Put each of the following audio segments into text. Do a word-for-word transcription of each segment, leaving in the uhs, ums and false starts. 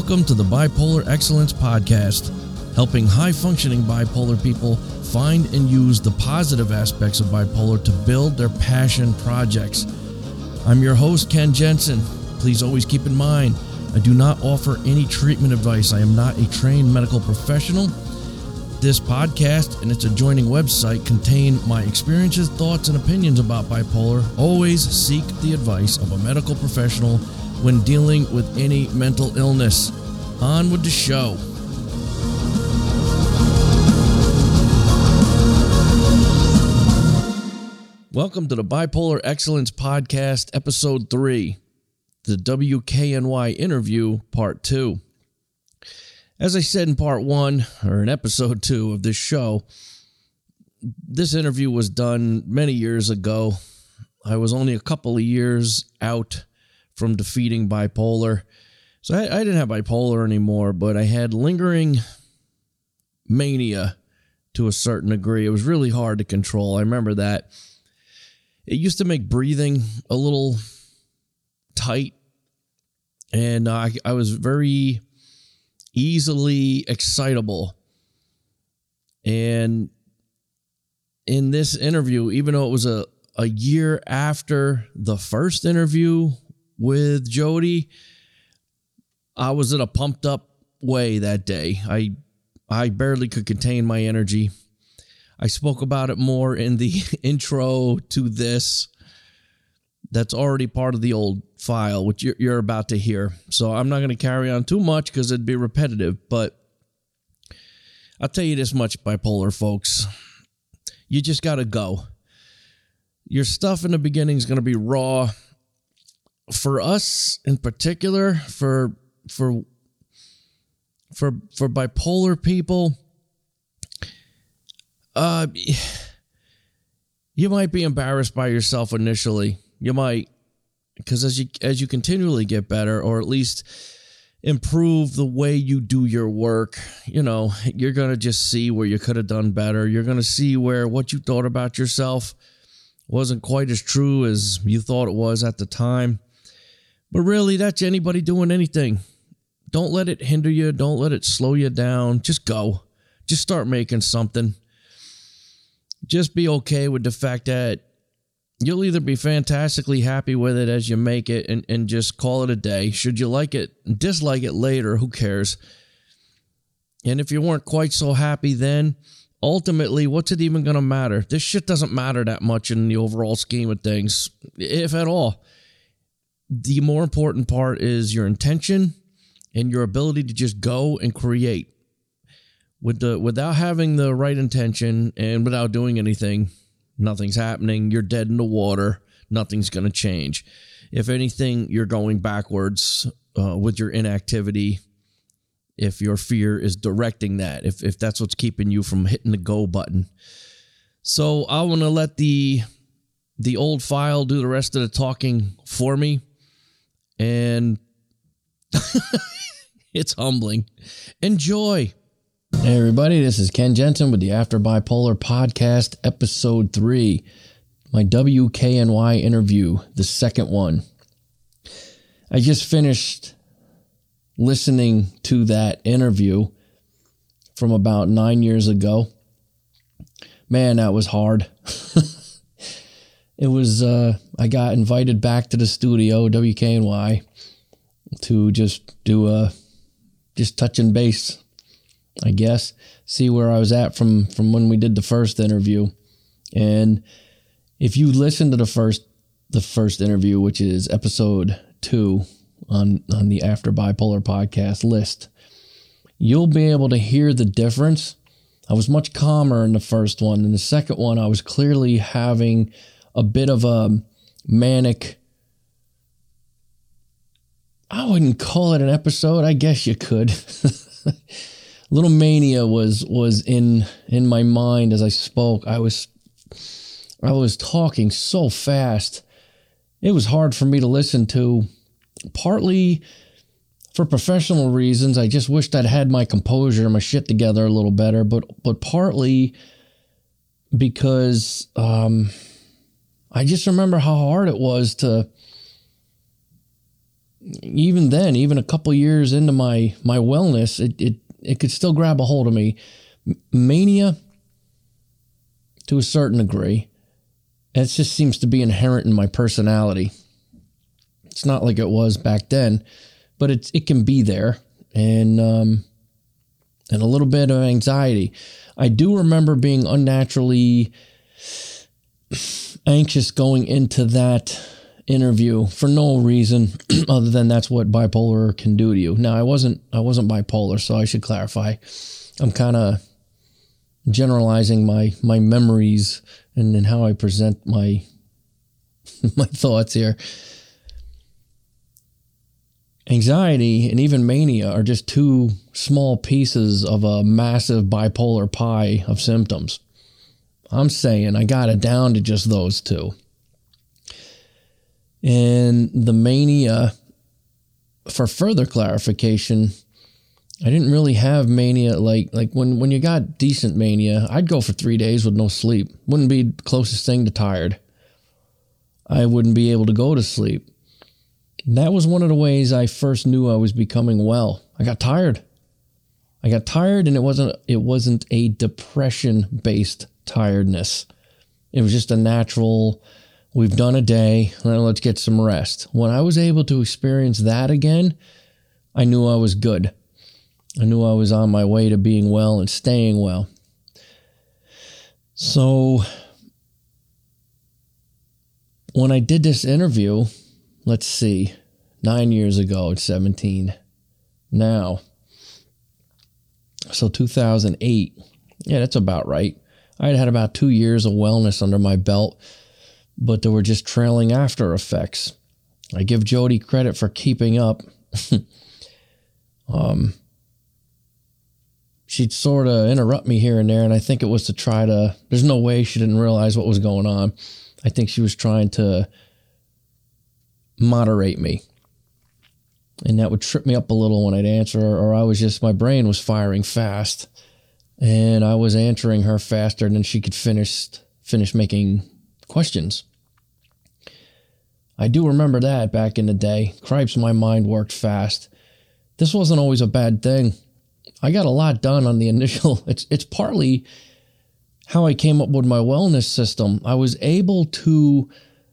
Welcome to the Bipolar Excellence Podcast, helping high-functioning bipolar people find and use the positive aspects of bipolar to build their passion projects. I'm your host, Ken Jensen. Please always keep in mind, I do not offer any treatment advice. I am not a trained medical professional. This podcast and its adjoining website contain my experiences, thoughts, and opinions about bipolar. Always seek the advice of a medical professional when dealing with any mental illness. On with the show. Welcome to the Bipolar Excellence Podcast, Episode three, the W K N Y interview, Part two. As I said in Part one, or in Episode two of this show, this interview was done many years ago. I was only a couple of years out from defeating bipolar. So I, I didn't have bipolar anymore, but I had lingering mania to a certain degree. It was really hard to control. I remember that. It used to make breathing a little tight, and I, I was very easily excitable. And in this interview, even though it was a, a year after the first interview with Jody, I was in a pumped up way that day. I I barely could contain my energy. I spoke about it more in the intro to this. That's already part of the old file, which you're, you're about to hear. So I'm not going to carry on too much because it'd be repetitive. But I'll tell you this much, bipolar folks. You just got to go. Your stuff in the beginning is going to be raw. For us in particular, for for for for bipolar people, uh, you might be embarrassed by yourself initially. You might, because as you as you continually get better, or at least improve the way you do your work, you know, you're gonna just see where you could have done better. You're gonna see where what you thought about yourself wasn't quite as true as you thought it was at the time. But really, that's anybody doing anything. Don't let it hinder you. Don't let it slow you down. Just go. Just start making something. Just be okay with the fact that you'll either be fantastically happy with it as you make it and, and just call it a day. Should you like it, dislike it later, who cares? And if you weren't quite so happy then, ultimately, what's it even going to matter? This shit doesn't matter that much in the overall scheme of things, if at all. The more important part is your intention and your ability to just go and create. With the without having the right intention and without doing anything, nothing's happening. You're dead in the water. Nothing's going to change. If anything, you're going backwards uh, with your inactivity. If your fear is directing that, if if that's what's keeping you from hitting the go button. So I want to let the the old file do the rest of the talking for me. And it's humbling. Enjoy. Hey, everybody, this is Ken Jensen with the After Bipolar Podcast, Episode three, my W K N Y interview, the second one. I just finished listening to that interview from about nine years ago. Man, that was hard. It was, uh, I got invited back to the studio, W K N Y, to just do a, just touching base, I guess, see where I was at from, from when we did the first interview. And if you listen to the first, the first interview, which is episode two on, on the After Bipolar Podcast list, you'll be able to hear the difference. I was much calmer in the first one. In the second one, I was clearly having a bit of a manic, I wouldn't call it an episode. I guess you could. Little mania was was in in my mind as I spoke. I was I was talking so fast. It was hard for me to listen to, partly for professional reasons. I just wished I'd had my composure and my shit together a little better, but but partly because um I just remember how hard it was to even then, even a couple years into my my wellness, it it it could still grab a hold of me. Mania, to a certain degree, it just seems to be inherent in my personality. It's not like it was back then, but it it can be there, and um, and a little bit of anxiety. I do remember being unnaturally anxious going into that interview for no reason other than that's what bipolar can do to you. Now, I wasn't I wasn't bipolar, so I should clarify. I'm kind of generalizing my my memories and, and how I present my my thoughts here. Anxiety and even mania are just two small pieces of a massive bipolar pie of symptoms. I'm saying I got it down to just those two. And the mania, for further clarification, I didn't really have mania like like when, when you got decent mania, I'd go for three days with no sleep. Wouldn't be the closest thing to tired. I wouldn't be able to go to sleep. That was one of the ways I first knew I was becoming well. I got tired. I got tired, and it wasn't it wasn't a depression-based tiredness. It was just a natural, we've done a day, now let's get some rest. When I was able to experience that again, I knew I was good. I knew I was on my way to being well and staying well. So when I did this interview, let's see, nine years ago, it's seventeen now. So two thousand eight, yeah, that's about right. I had had about two years of wellness under my belt, but there were just trailing after effects. I give Jody credit for keeping up. um, she'd sort of interrupt me here and there, and I think it was to try to, there's no way she didn't realize what was going on. I think she was trying to moderate me. And that would trip me up a little when I'd answer her, or I was just, my brain was firing fast. And I was answering her faster than she could finish finish making questions. I do remember that back in the day. Cripes, my mind worked fast. This wasn't always a bad thing. I got a lot done on the initial. It's it's partly how I came up with my wellness system. I was able to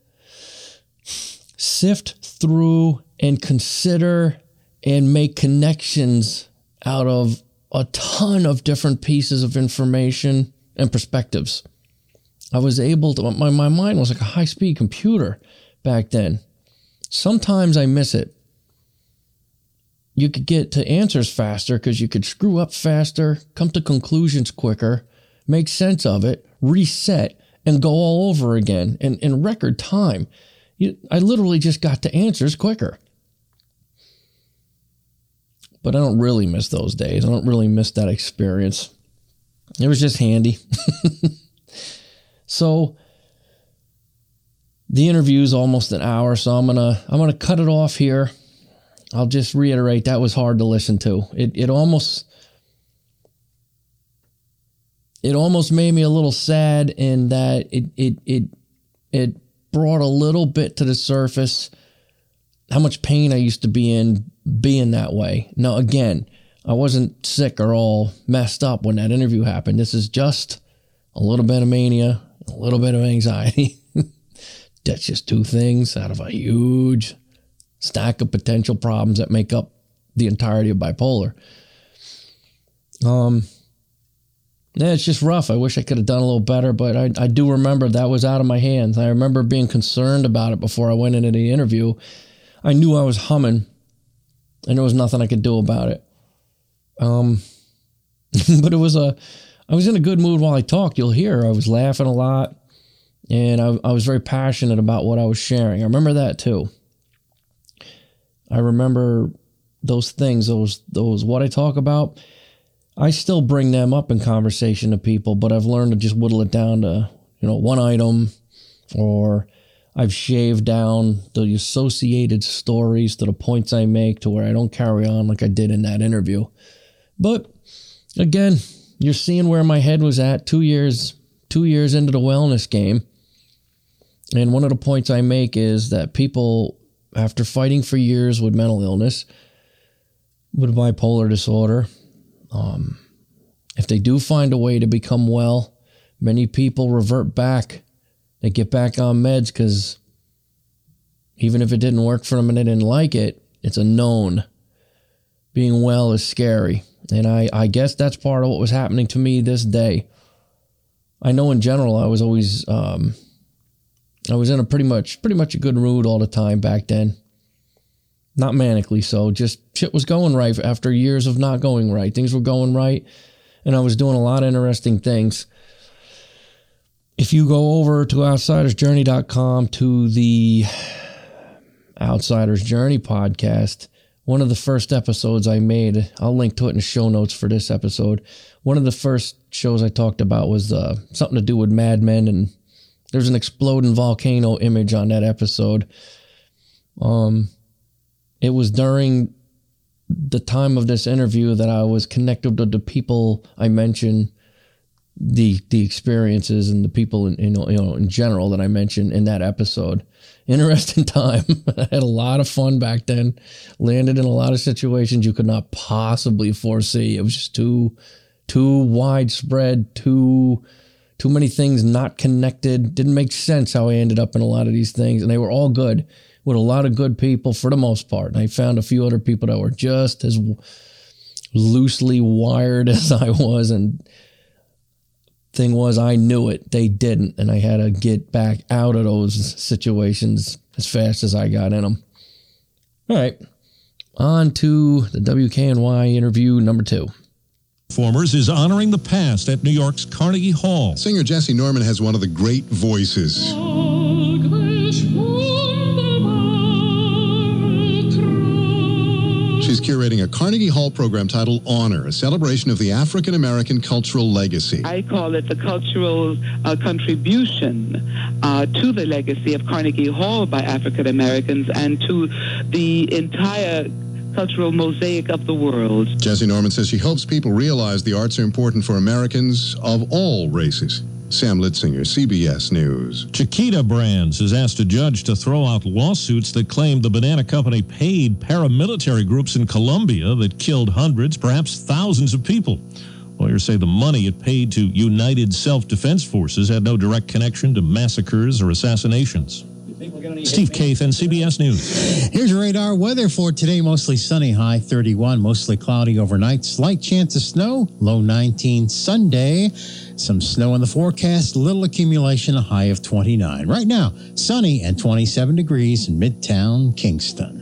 sift through and consider and make connections out of a ton of different pieces of information and perspectives. I was able to, my, my mind was like a high-speed computer back then. Sometimes I miss it. You could get to answers faster because you could screw up faster, come to conclusions quicker, make sense of it, reset, and go all over again in, in record time. You, I literally just got to answers quicker. But I don't really miss those days. I don't really miss that experience. It was just handy. So the interview is almost an hour, so I'm gonna I'm gonna cut it off here. I'll just reiterate that was hard to listen to. It it almost it almost made me a little sad in that it it it it brought a little bit to the surface how much pain I used to be in being that way. Now, again, I wasn't sick or all messed up when that interview happened. This is just a little bit of mania, a little bit of anxiety. That's just two things out of a huge stack of potential problems that make up the entirety of bipolar. Um, yeah, it's just rough. I wish I could have done a little better, but I, I do remember that was out of my hands. I remember being concerned about it before I went into the interview. I knew I was humming, and there was nothing I could do about it. Um, but it was a, I was in a good mood while I talked. You'll hear I was laughing a lot, and I, I was very passionate about what I was sharing. I remember that too. I remember those things, those those what I talk about. I still bring them up in conversation to people, but I've learned to just whittle it down to, you know, one item, or I've shaved down the associated stories to the points I make to where I don't carry on like I did in that interview. But again, you're seeing where my head was at two years, two years into the wellness game. And one of the points I make is that people after fighting for years with mental illness, with bipolar disorder. Um, if they do find a way to become well, many people revert back. They get back on meds because even if it didn't work for them and they didn't like it, it's a known. Being well is scary. And I, I guess that's part of what was happening to me this day. I know in general I was always um, I was in a pretty much pretty much a good mood all the time back then. Not manically so, just shit was going right after years of not going right. Things were going right, and I was doing a lot of interesting things. If you go over to outsiders journey dot com to the Outsiders Journey podcast, one of the first episodes I made, I'll link to it in the show notes for this episode. One of the first shows I talked about was uh, something to do with Mad Men, and there's an exploding volcano image on that episode. Um, it was during the time of this interview that I was connected with the people I mentioned, the the experiences and the people in, in you know in general that I mentioned in that episode. Interesting time. I had a lot of fun back then. Landed in a lot of situations you could not possibly foresee. It was just too too widespread, too too many things not connected. Didn't make sense how I ended up in a lot of these things, and they were all good with a lot of good people for the most part. And I found a few other people that were just as loosely wired as I was, and thing was, I knew it. They didn't, and I had to get back out of those situations as fast as I got in them. All right, on to the W K N Y interview number two. Performers is honoring the past at New York's Carnegie Hall. Singer Jesse Norman has one of the great voices. She's curating a Carnegie Hall program titled Honor, a celebration of the African-American cultural legacy. I call it the cultural uh, contribution uh, to the legacy of Carnegie Hall by African-Americans and to the entire cultural mosaic of the world. Jesse Norman says she hopes people realize the arts are important for Americans of all races. Sam Litzinger, C B S News. Chiquita Brands has asked a judge to throw out lawsuits that claim the banana company paid paramilitary groups in Colombia that killed hundreds, perhaps thousands of people. Lawyers say the money it paid to United Self-Defense Forces had no direct connection to massacres or assassinations. Steve Kathan, C B S News. Here's your radar weather for today. Mostly sunny, high thirty-one, mostly cloudy overnight. Slight chance of snow, low nineteen. Sunday, some snow in the forecast, little accumulation, a high of twenty-nine. Right now, sunny and twenty-seven degrees in Midtown Kingston.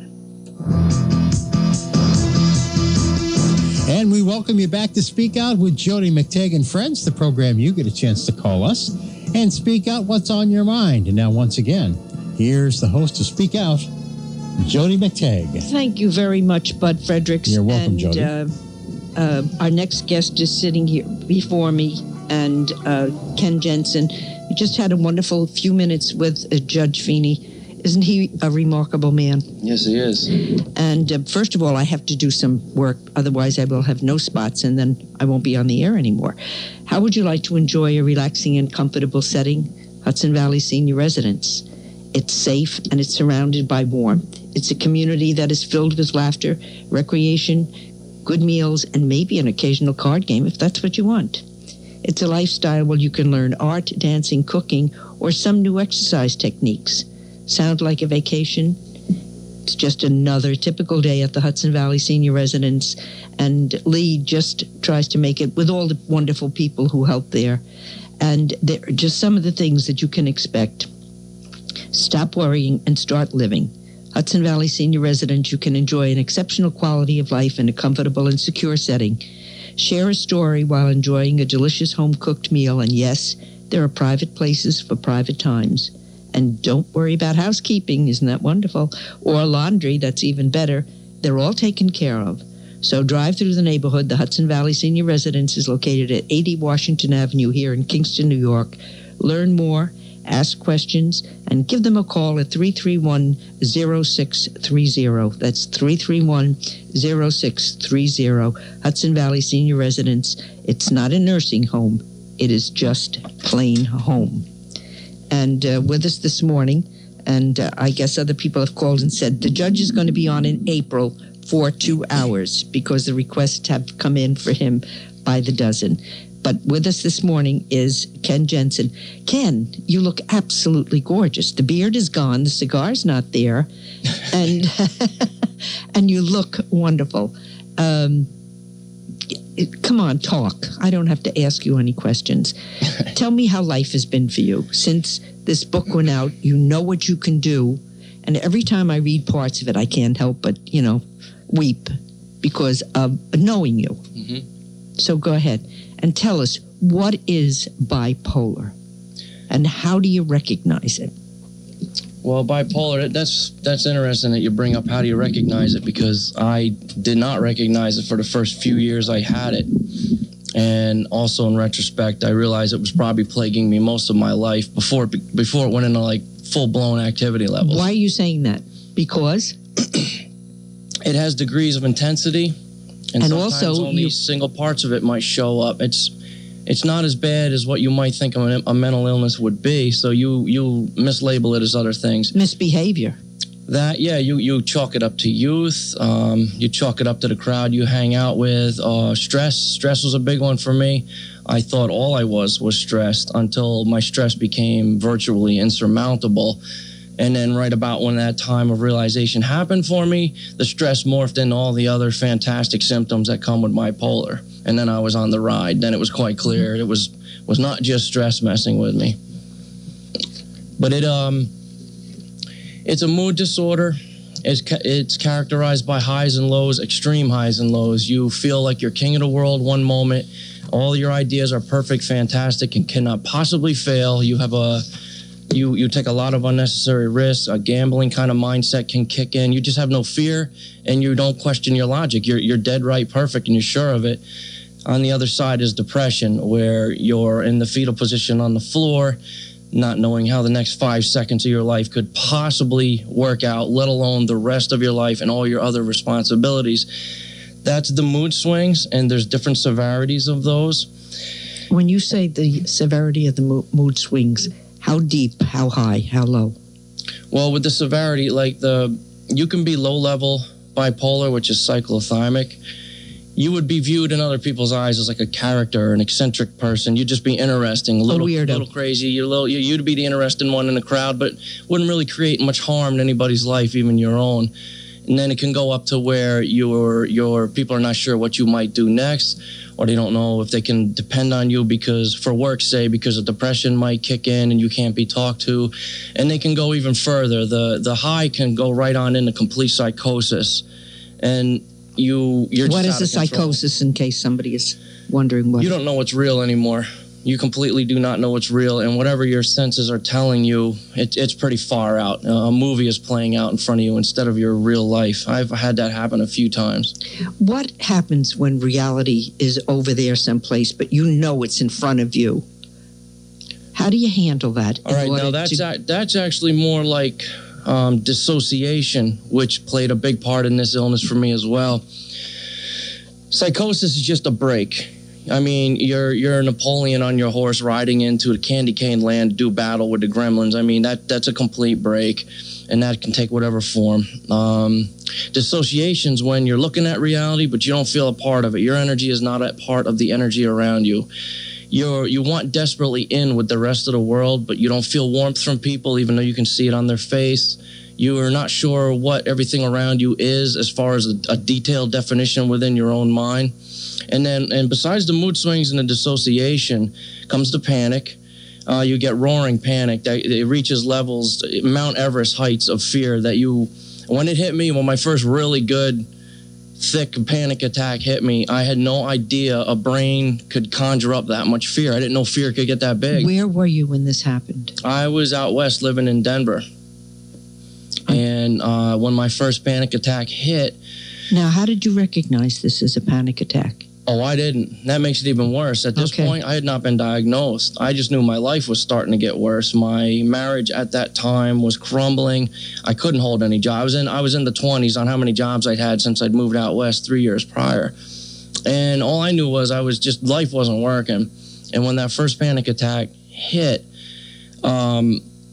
And we welcome you back to Speak Out with Jody McTagg and Friends, the program you get a chance to call us and speak out what's on your mind. And now, once again, here's the host of Speak Out, Jody McTagg. Thank you very much, Bud Fredericks. You're welcome, and, Jody. Uh, uh, our next guest is sitting here before me, and uh, Ken Jensen. We just had a wonderful few minutes with uh, Judge Feeney. Isn't he a remarkable man? Yes, he is. And uh, first of all, I have to do some work. Otherwise, I will have no spots, and then I won't be on the air anymore. How would you like to enjoy a relaxing and comfortable setting? Hudson Valley Senior Residence. It's safe, and it's surrounded by warmth. It's a community that is filled with laughter, recreation, good meals, and maybe an occasional card game if that's what you want. It's a lifestyle where you can learn art, dancing, cooking, or some new exercise techniques. Sound like a vacation? It's just another typical day at the Hudson Valley Senior Residence, and Lee just tries to make it with all the wonderful people who help there. And there are just some of the things that you can expect. Stop worrying and start living. Hudson Valley Senior Residence, you can enjoy an exceptional quality of life in a comfortable and secure setting. Share a story while enjoying a delicious home-cooked meal, and yes, there are private places for private times. And don't worry about housekeeping, isn't that wonderful? Or laundry, that's even better. They're all taken care of. So drive through the neighborhood. The Hudson Valley Senior Residence is located at eighty Washington Avenue here in Kingston, New York. Learn more, ask questions, and give them a call at three three one, zero six three zero. That's three three one, zero six three zero. Hudson Valley Senior Residence. It's not a nursing home. It is just plain home. And uh, with us this morning, And uh, I guess other people have called and said the judge is going to be on in April for two hours because the requests have come in for him by the dozen. But with us this morning is Ken Jensen. Ken, you look absolutely gorgeous. The beard is gone. The cigar's not there. And and you look wonderful. Um, come on, talk. I don't have to ask you any questions. Tell me how life has been for you. Since this book went out, you know what you can do. And every time I read parts of it, I can't help but, you know, weep because of knowing you. Mm-hmm. So go ahead and tell us, what is bipolar and how do you recognize it? Well, bipolar, that's that's interesting that you bring up how do you recognize it, because I did not recognize it for the first few years I had it. And also in retrospect, I realized it was probably plaguing me most of my life before before it went into like full-blown activity levels. Why are you saying that? Because? It has degrees of intensity, and, and sometimes also only you... single parts of it might show up. It's it's not as bad as what you might think a, a mental illness would be, so you, you mislabel it as other things. Misbehavior. That, yeah, you, you chalk it up to youth. Um, you chalk it up to the crowd you hang out with. Uh, stress. Stress was a big one for me. I thought all I was was stressed until my stress became virtually insurmountable. And then right about when that time of realization happened for me, the stress morphed into all the other fantastic symptoms that come with bipolar. And then I was on the ride. Then it was quite clear it was was not just stress messing with me. But it um, it's a mood disorder. It's, ca- it's characterized by highs and lows, extreme highs and lows. You feel like you're king of the world one moment. All your ideas are perfect, fantastic, and cannot possibly fail. You have a... You you take a lot of unnecessary risks. A gambling kind of mindset can kick in. You just have no fear, and you don't question your logic. You're you're dead right perfect, and you're sure of it. On the other side is depression, where you're in the fetal position on the floor, not knowing how the next five seconds of your life could possibly work out, let alone the rest of your life and all your other responsibilities. That's the mood swings, and there's different severities of those. When you say the severity of the mo- mood swings, how deep, how high, how low? Well, with the severity, like the, you can be low-level bipolar, which is cyclothymic. You would be viewed in other people's eyes as like a character, an eccentric person. You'd just be interesting, a little, a weirdo. little crazy. You're little, you'd be the interesting one in the crowd, but wouldn't really create much harm to anybody's life, even your own. And then it can go up to where your your people are not sure what you might do next, or they don't know if they can depend on you because, for work's sake, because of depression might kick in and you can't be talked to. And they can go even further. The the high can go right on into complete psychosis. And you, you're just What is out a of control. psychosis, in case somebody is wondering what? You don't know what's real anymore. You completely do not know what's real, and whatever your senses are telling you, it, it's pretty far out. Uh, a movie is playing out in front of you instead of your real life. I've had that happen a few times. What happens when reality is over there someplace, but you know it's in front of you? How do you handle that? All right, now that's to- a, that's actually more like um, dissociation, which played a big part in this illness for me as well. Psychosis is just a break. I mean, you're you're Napoleon on your horse riding into a candy cane land to do battle with the gremlins. I mean, that that's a complete break, and that can take whatever form. Um, dissociation's when you're looking at reality, but you don't feel a part of it. Your energy is not a part of the energy around you. You're you want desperately in with the rest of the world, but you don't feel warmth from people, even though you can see it on their face. You are not sure what everything around you is as far as a, a detailed definition within your own mind. And then, and besides the mood swings and the dissociation, comes the panic. Uh, you get roaring panic that it reaches levels, Mount Everest heights of fear that you, when it hit me, when my first really good, thick panic attack hit me, I had no idea a brain could conjure up that much fear. I didn't know fear could get that big. Where were you when this happened? I was out west living in Denver. And uh, when my first panic attack hit... Now, how did you recognize this as a panic attack? Oh, I didn't. That makes it even worse. At this okay. point, I had not been diagnosed. I just knew my life was starting to get worse. My marriage at that time was crumbling. I couldn't hold any job. I was in, I was in the twenties on how many jobs I'd had since I'd moved out west three years prior. And all I knew was I was just, life wasn't working. And when that first panic attack hit, um,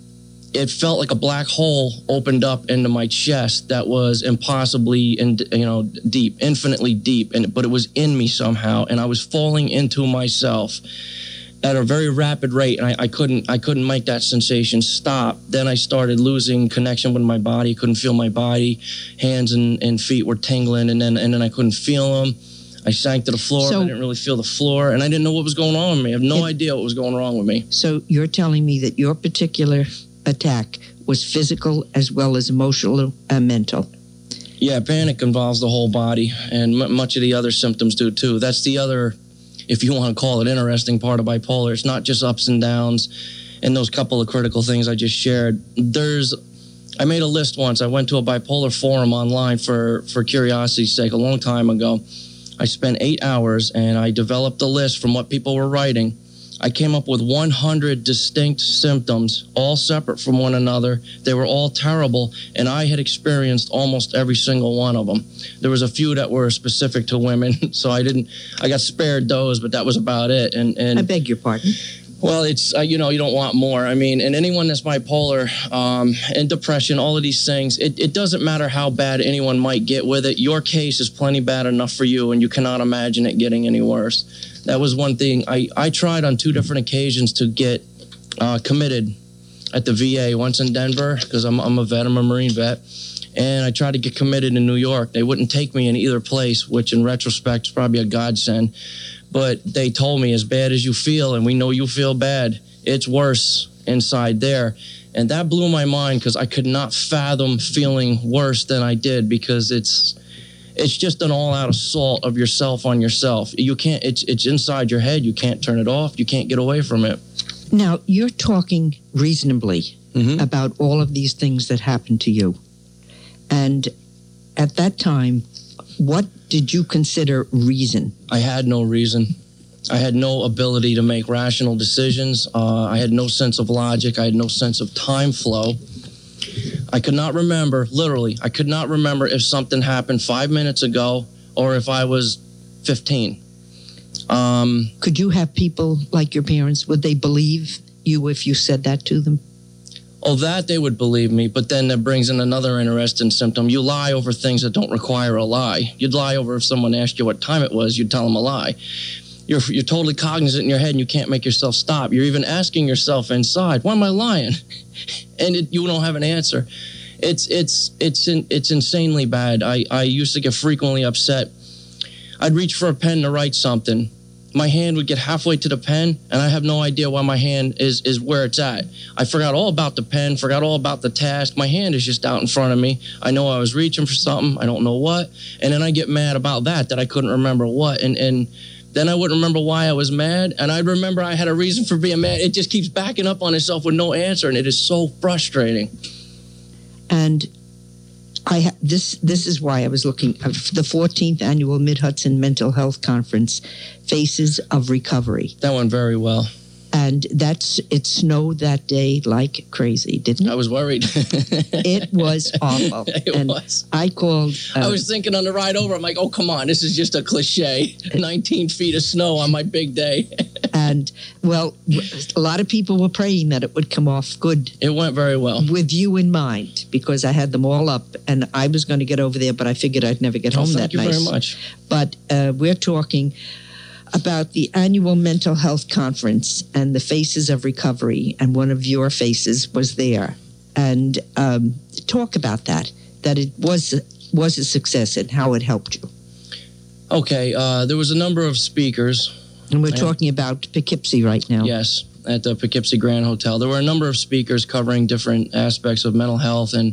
it felt like a black hole opened up into my chest that was impossibly and you know deep, infinitely deep, and but it was in me somehow, and I was falling into myself at a very rapid rate, and I, I couldn't I couldn't make that sensation stop. Then I started losing connection with my body, couldn't feel my body, hands and, and feet were tingling, and then and then I couldn't feel them. I sank to the floor, So- but I didn't really feel the floor, and I didn't know what was going on with me. I have no It- idea what was going wrong with me. So you're telling me that your particular attack was physical as well as emotional and mental. Yeah, panic involves the whole body, and m- much of the other symptoms do too. That's the other, if you want to call it, interesting part of bipolar. It's not just ups and downs and those couple of critical things I just shared. There's, I made a list once. I went to a bipolar forum online for, for curiosity's sake a long time ago. I spent eight hours and I developed a list from what people were writing. I came up with one hundred distinct symptoms, all separate from one another. They were all terrible, and I had experienced almost every single one of them. There was a few that were specific to women, so I didn't. I got spared those, but that was about it. And and I beg your pardon. well, it's uh, you know you don't want more. I mean, and anyone that's bipolar um, and depression, all of these things, it, it doesn't matter how bad anyone might get with it. Your case is plenty bad enough for you, and you cannot imagine it getting any worse. That was one thing. I, I tried on two different occasions to get uh, committed at the V A, once in Denver, because I'm, I'm a vet, I'm a Marine vet, and I tried to get committed in New York. They wouldn't take me in either place, which in retrospect is probably a godsend. But they told me, as bad as you feel, and we know you feel bad, it's worse inside there. And that blew my mind because I could not fathom feeling worse than I did, because it's... It's just an all-out assault of yourself on yourself. You can't. It's it's inside your head. You can't turn it off. You can't get away from it. Now, you're talking reasonably Mhm. about all of these things that happened to you. And at that time, what did you consider reason? I had no reason. I had no ability to make rational decisions. Uh, I had no sense of logic. I had no sense of time flow. I could not remember, literally, I could not remember if something happened five minutes ago or if I was fifteen. Um, Could you have people like your parents, would they believe you if you said that to them? Oh, that they would believe me, but then that brings in another interesting symptom. You lie over things that don't require a lie. You'd lie over if someone asked you what time it was, you'd tell them a lie. You're, you're totally cognizant in your head and you can't make yourself stop. You're even asking yourself inside, why am I lying? And it, you don't have an answer. It's it's it's in, it's insanely bad. I, I used to get frequently upset. I'd reach for a pen to write something. My hand would get halfway to the pen, and I have no idea why my hand is, is where it's at. I forgot all about the pen, forgot all about the task. My hand is just out in front of me. I know I was reaching for something. I don't know what. And then I get mad about that, that I couldn't remember what. And and then I wouldn't remember why I was mad, and I'd remember I had a reason for being mad. It just keeps backing up on itself with no answer, and it is so frustrating. And I ha- this this is why I was looking at the fourteenth annual Mid-Hudson Mental Health Conference, Faces of Recovery. That went very well. And that's it snowed that day like crazy, didn't I it? was worried. It was awful. It and was. I called. Uh, I was thinking on the ride over, I'm like, oh, come on, this is just a cliche. nineteen feet of snow on my big day. and well, a lot of people were praying that it would come off good It went very well. with you in mind, because I had them all up and I was going to get over there, but I figured I'd never get Oh, home thank that you night. very much. But uh, we're talking about the annual mental health conference and the Faces of Recovery, and one of your faces was there. And um, talk about that, that it was was a success and how it helped you. Okay, uh, there was a number of speakers. And we're Yeah. talking about Poughkeepsie right now. Yes, at the Poughkeepsie Grand Hotel. There were a number of speakers covering different aspects of mental health and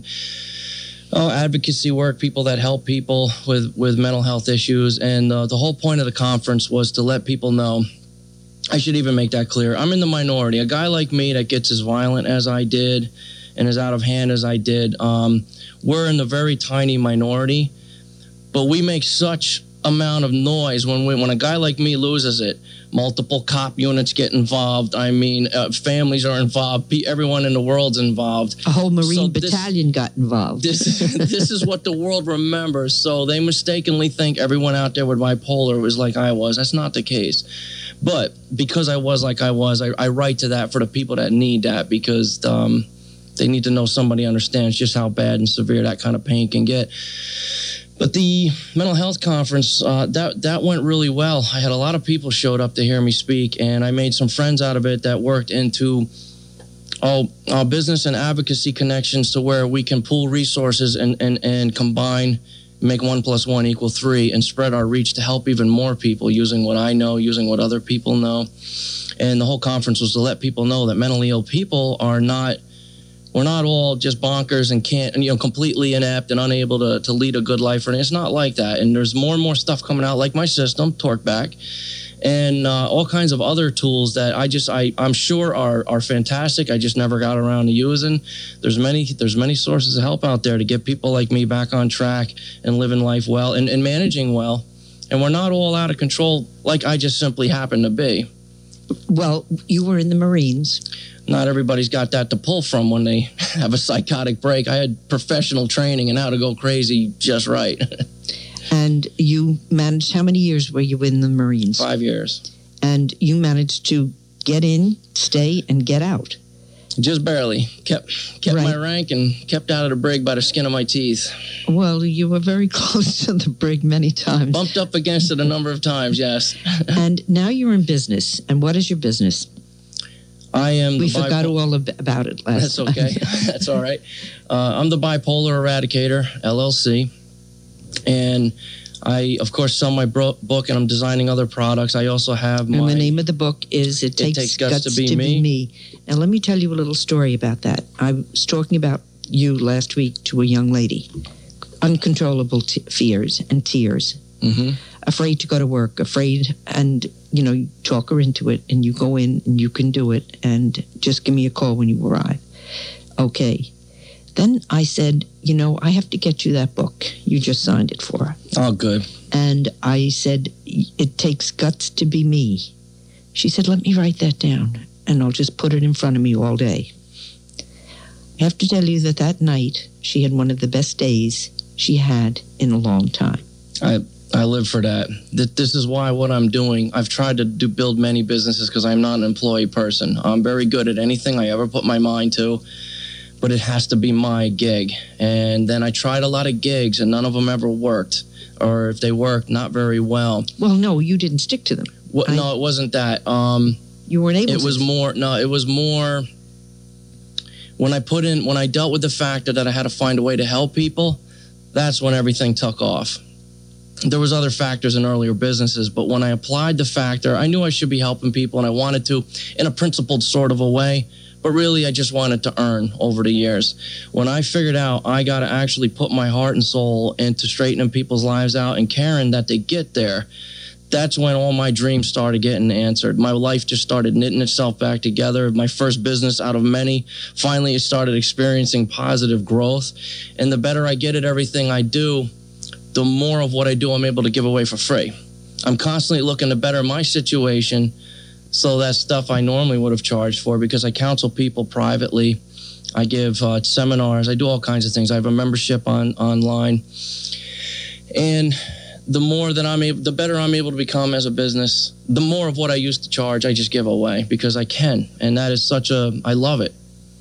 uh, advocacy work, people that help people with, with mental health issues. And uh, the whole point of the conference was to let people know, I should even make that clear, I'm in the minority. A guy like me that gets as violent as I did and as out of hand as I did, um, we're in the very tiny minority, but we make such amount of noise when we, when a guy like me loses it. Multiple cop units get involved. I mean, uh, families are involved. Pe- everyone in the world's involved. A whole Marine So this- battalion got involved. This this is what the world remembers. So they mistakenly think everyone out there with bipolar was like I was. That's not the case. But because I was like I was, I, I write to that for the people that need that, because um, They need to know somebody understands just how bad and severe that kind of pain can get. But the mental health conference, uh, that that went really well. I had a lot of people showed up to hear me speak, and I made some friends out of it that worked into all uh, business and advocacy connections to where we can pool resources and, and, and combine, make one plus one equal three, and spread our reach to help even more people using what I know, using what other people know. And the whole conference was to let people know that mentally ill people are not, we're not all just bonkers and can't, and, you know, completely inept and unable to, to lead a good life. And it's not like that. And there's more and more stuff coming out, like my system, TorqueBack, and uh, all kinds of other tools that I just, I, I'm sure are are fantastic. I just never got around to using. There's many, there's many sources of help out there to get people like me back on track and living life well and, and managing well. And we're not all out of control like I just simply happen to be. Well, you were in the Marines. Not everybody's got that to pull from when they have a psychotic break. I had professional training and how to go crazy just right. And you managed, how many years were you in the Marines? Five years. And you managed to get in, stay, and get out. Just barely. Kept kept Right. my rank and kept out of the brig by the skin of my teeth. Well, you were very close to the brig many times. Bumped up against it a number of times, yes. And now you're in business. And what is your business? I am We the forgot bipo- all ab- about it last That's time. okay. That's all right. Uh, I'm the Bipolar Eradicator, L L C. And I, of course, sell my bro- book, and I'm designing other products. I also have my... And the name of the book is It Takes, Takes Guts to Be Me. Me. Now, let me tell you a little story about that. I was talking about you last week to a young lady. Uncontrollable t- fears and tears. Mhm. Afraid to go to work, afraid, and, you know, you talk her into it, and you go in, and you can do it, and just give me a call when you arrive. Okay. Then I said, you know, I have to get you that book. You just signed it for her. Oh, good. And I said, It Takes Guts to Be Me. She said, let me write that down, and I'll just put it in front of me all day. I have to tell you that that night, she had one of the best days she had in a long time. I I live for that. Th- This is why what I'm doing, I've tried to do build many businesses because I'm not an employee person. I'm very good at anything I ever put my mind to, but it has to be my gig. And then I tried a lot of gigs, and none of them ever worked. Or if they worked, not very well. Well, no, you didn't stick to them. What, I- no, it wasn't that. Um, You weren't able it to. was more, no, it was more when I put in, when I dealt with the factor that I had to find a way to help people, that's when everything took off. There was other factors in earlier businesses, but when I applied the factor, I knew I should be helping people, and I wanted to in a principled sort of a way, but really I just wanted to earn over the years. When I figured out I got to actually put my heart and soul into straightening people's lives out and caring that they get there, that's when all my dreams started getting answered. My life just started knitting itself back together. My first business out of many, finally it started experiencing positive growth. And the better I get at everything I do, the more of what I do I'm able to give away for free. I'm constantly looking to better my situation, so that stuff I normally would have charged for, because I counsel people privately. I give uh, seminars. I do all kinds of things. I have a membership on online. And the more that I'm able, the better I'm able to become as a business, the more of what I used to charge, I just give away because I can. And that is such a, I love it.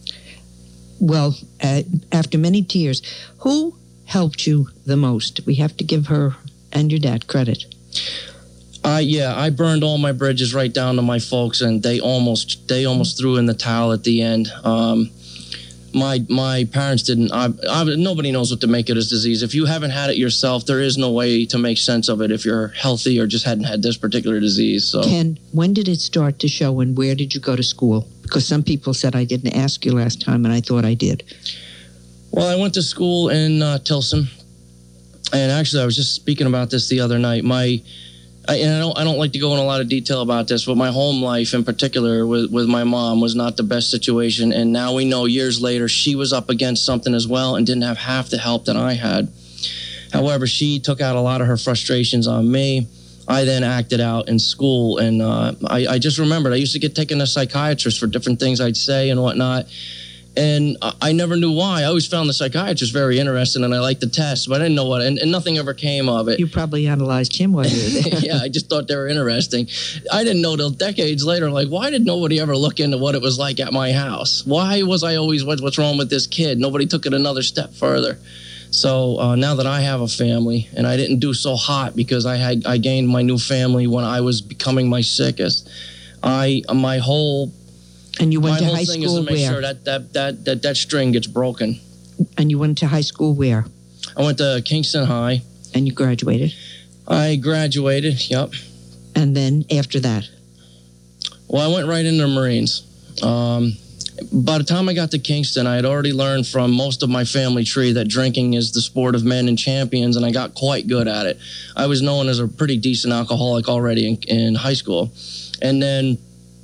Well, uh, after many tears, who helped you the most? We have to give her and your dad credit. Uh, yeah, I burned all my bridges right down to my folks, and they almost they almost threw in the towel at the end. Um, my my parents didn't. I, I, nobody knows what to make of this disease. If you haven't had it yourself, there is no way to make sense of it if you're healthy or just hadn't had this particular disease. So, Ken, when did it start to show, and where did you go to school? Because some people said I didn't ask you last time, and I thought I did. well, I went to school in uh, Tilson, and actually, I was just speaking about this the other night. My I, and I don't, I don't like to go in a lot of detail about this, but my home life in particular with, with my mom was not the best situation. And now we know years later, she was up against something as well and didn't have half the help that I had. However, she took out a lot of her frustrations on me. I then acted out in school. And uh, I, I just remembered I used to get taken to psychiatrists for different things I'd say and whatnot. And I never knew why. I always found the psychiatrist very interesting, and I liked the tests, but I didn't know what, and, and nothing ever came of it. You probably analyzed him while you were there. Yeah, I just thought they were interesting. I didn't know till decades later, like, why did nobody ever look into what it was like at my house? Why was I always, what, what's wrong with this kid? Nobody took it another step further. So uh, now that I have a family, and I didn't do so hot because I had I gained my new family when I was becoming my sickest, I my whole... And you went My to whole high thing is school to make where? sure that that, that that that string gets broken. And you went to high school where? I went to Kingston High. And you graduated? I graduated, yep. And then after that? Well, I went right into the Marines. Um, by the time I got to Kingston, I had already learned from most of my family tree that drinking is the sport of men and champions, and I got quite good at it. I was known as a pretty decent alcoholic already in, in high school. And then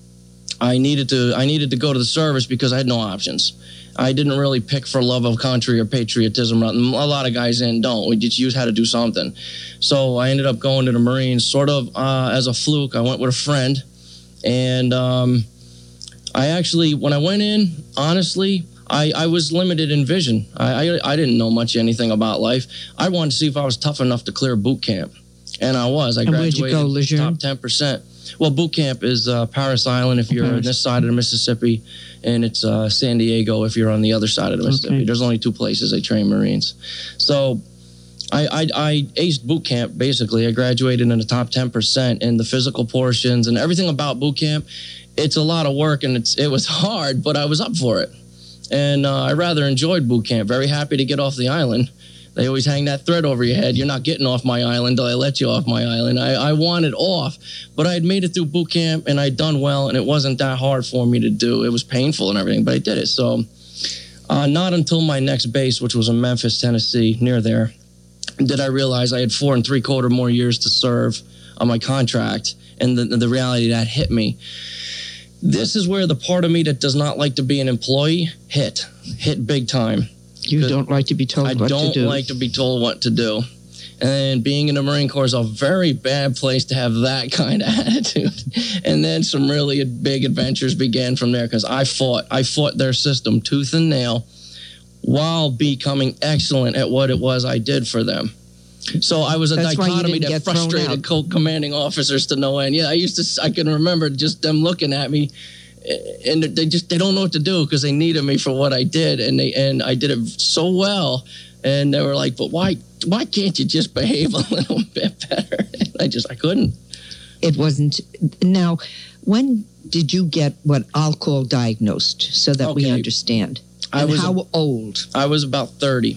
I needed to I needed to go to the service because I had no options. I didn't really pick for love of country or patriotism. A lot of guys in don't. We just used how to do something. So I ended up going to the Marines sort of uh, as a fluke. I went with a friend. And um, I actually, when I went in, honestly, I, I was limited in vision. I, I, I didn't know much anything about life. I wanted to see if I was tough enough to clear boot camp. And I was. I and graduated where'd you go, Lejeune? top ten percent. Well, boot camp is uh, Paris Island if you're Paris. on this side of the Mississippi, and it's uh, San Diego if you're on the other side of the Mississippi. Okay. There's only two places they train Marines. So I, I, I aced boot camp, basically. I graduated in the top ten percent, and the physical portions and everything about boot camp, it's a lot of work, and it's it was hard, but I was up for it. And uh, I rather enjoyed boot camp. Very happy to get off the island. They always hang that thread over your head. You're not getting off my island till I let you off my island. I, I wanted off, but I had made it through boot camp, and I'd done well, and it wasn't that hard for me to do. It was painful and everything, but I did it. So uh, not until my next base, which was in Memphis, Tennessee, near there, did I realize I had four and three quarter more years to serve on my contract, and the, the reality that hit me. This is where the part of me that does not like to be an employee hit, hit big time. You don't like to be told I what to do. don't like to be told what to do. And being in the Marine Corps is a very bad place to have that kind of attitude. And then some really big adventures began from there because I fought. I fought their system tooth and nail while becoming excellent at what it was I did for them. So I was a That's why you dichotomy didn't that get thrown frustrated out. co-commanding officers to no end. Yeah, I used to. I can remember just them looking at me, and they just they don't know what to do because they needed me for what I did, and they and I did it so well, and they were like, "But why why can't you just behave a little bit better?" And I just I couldn't. It wasn't. Now, when did you get what I'll call diagnosed, so that we Okay. understand? I And was how old? I was about thirty.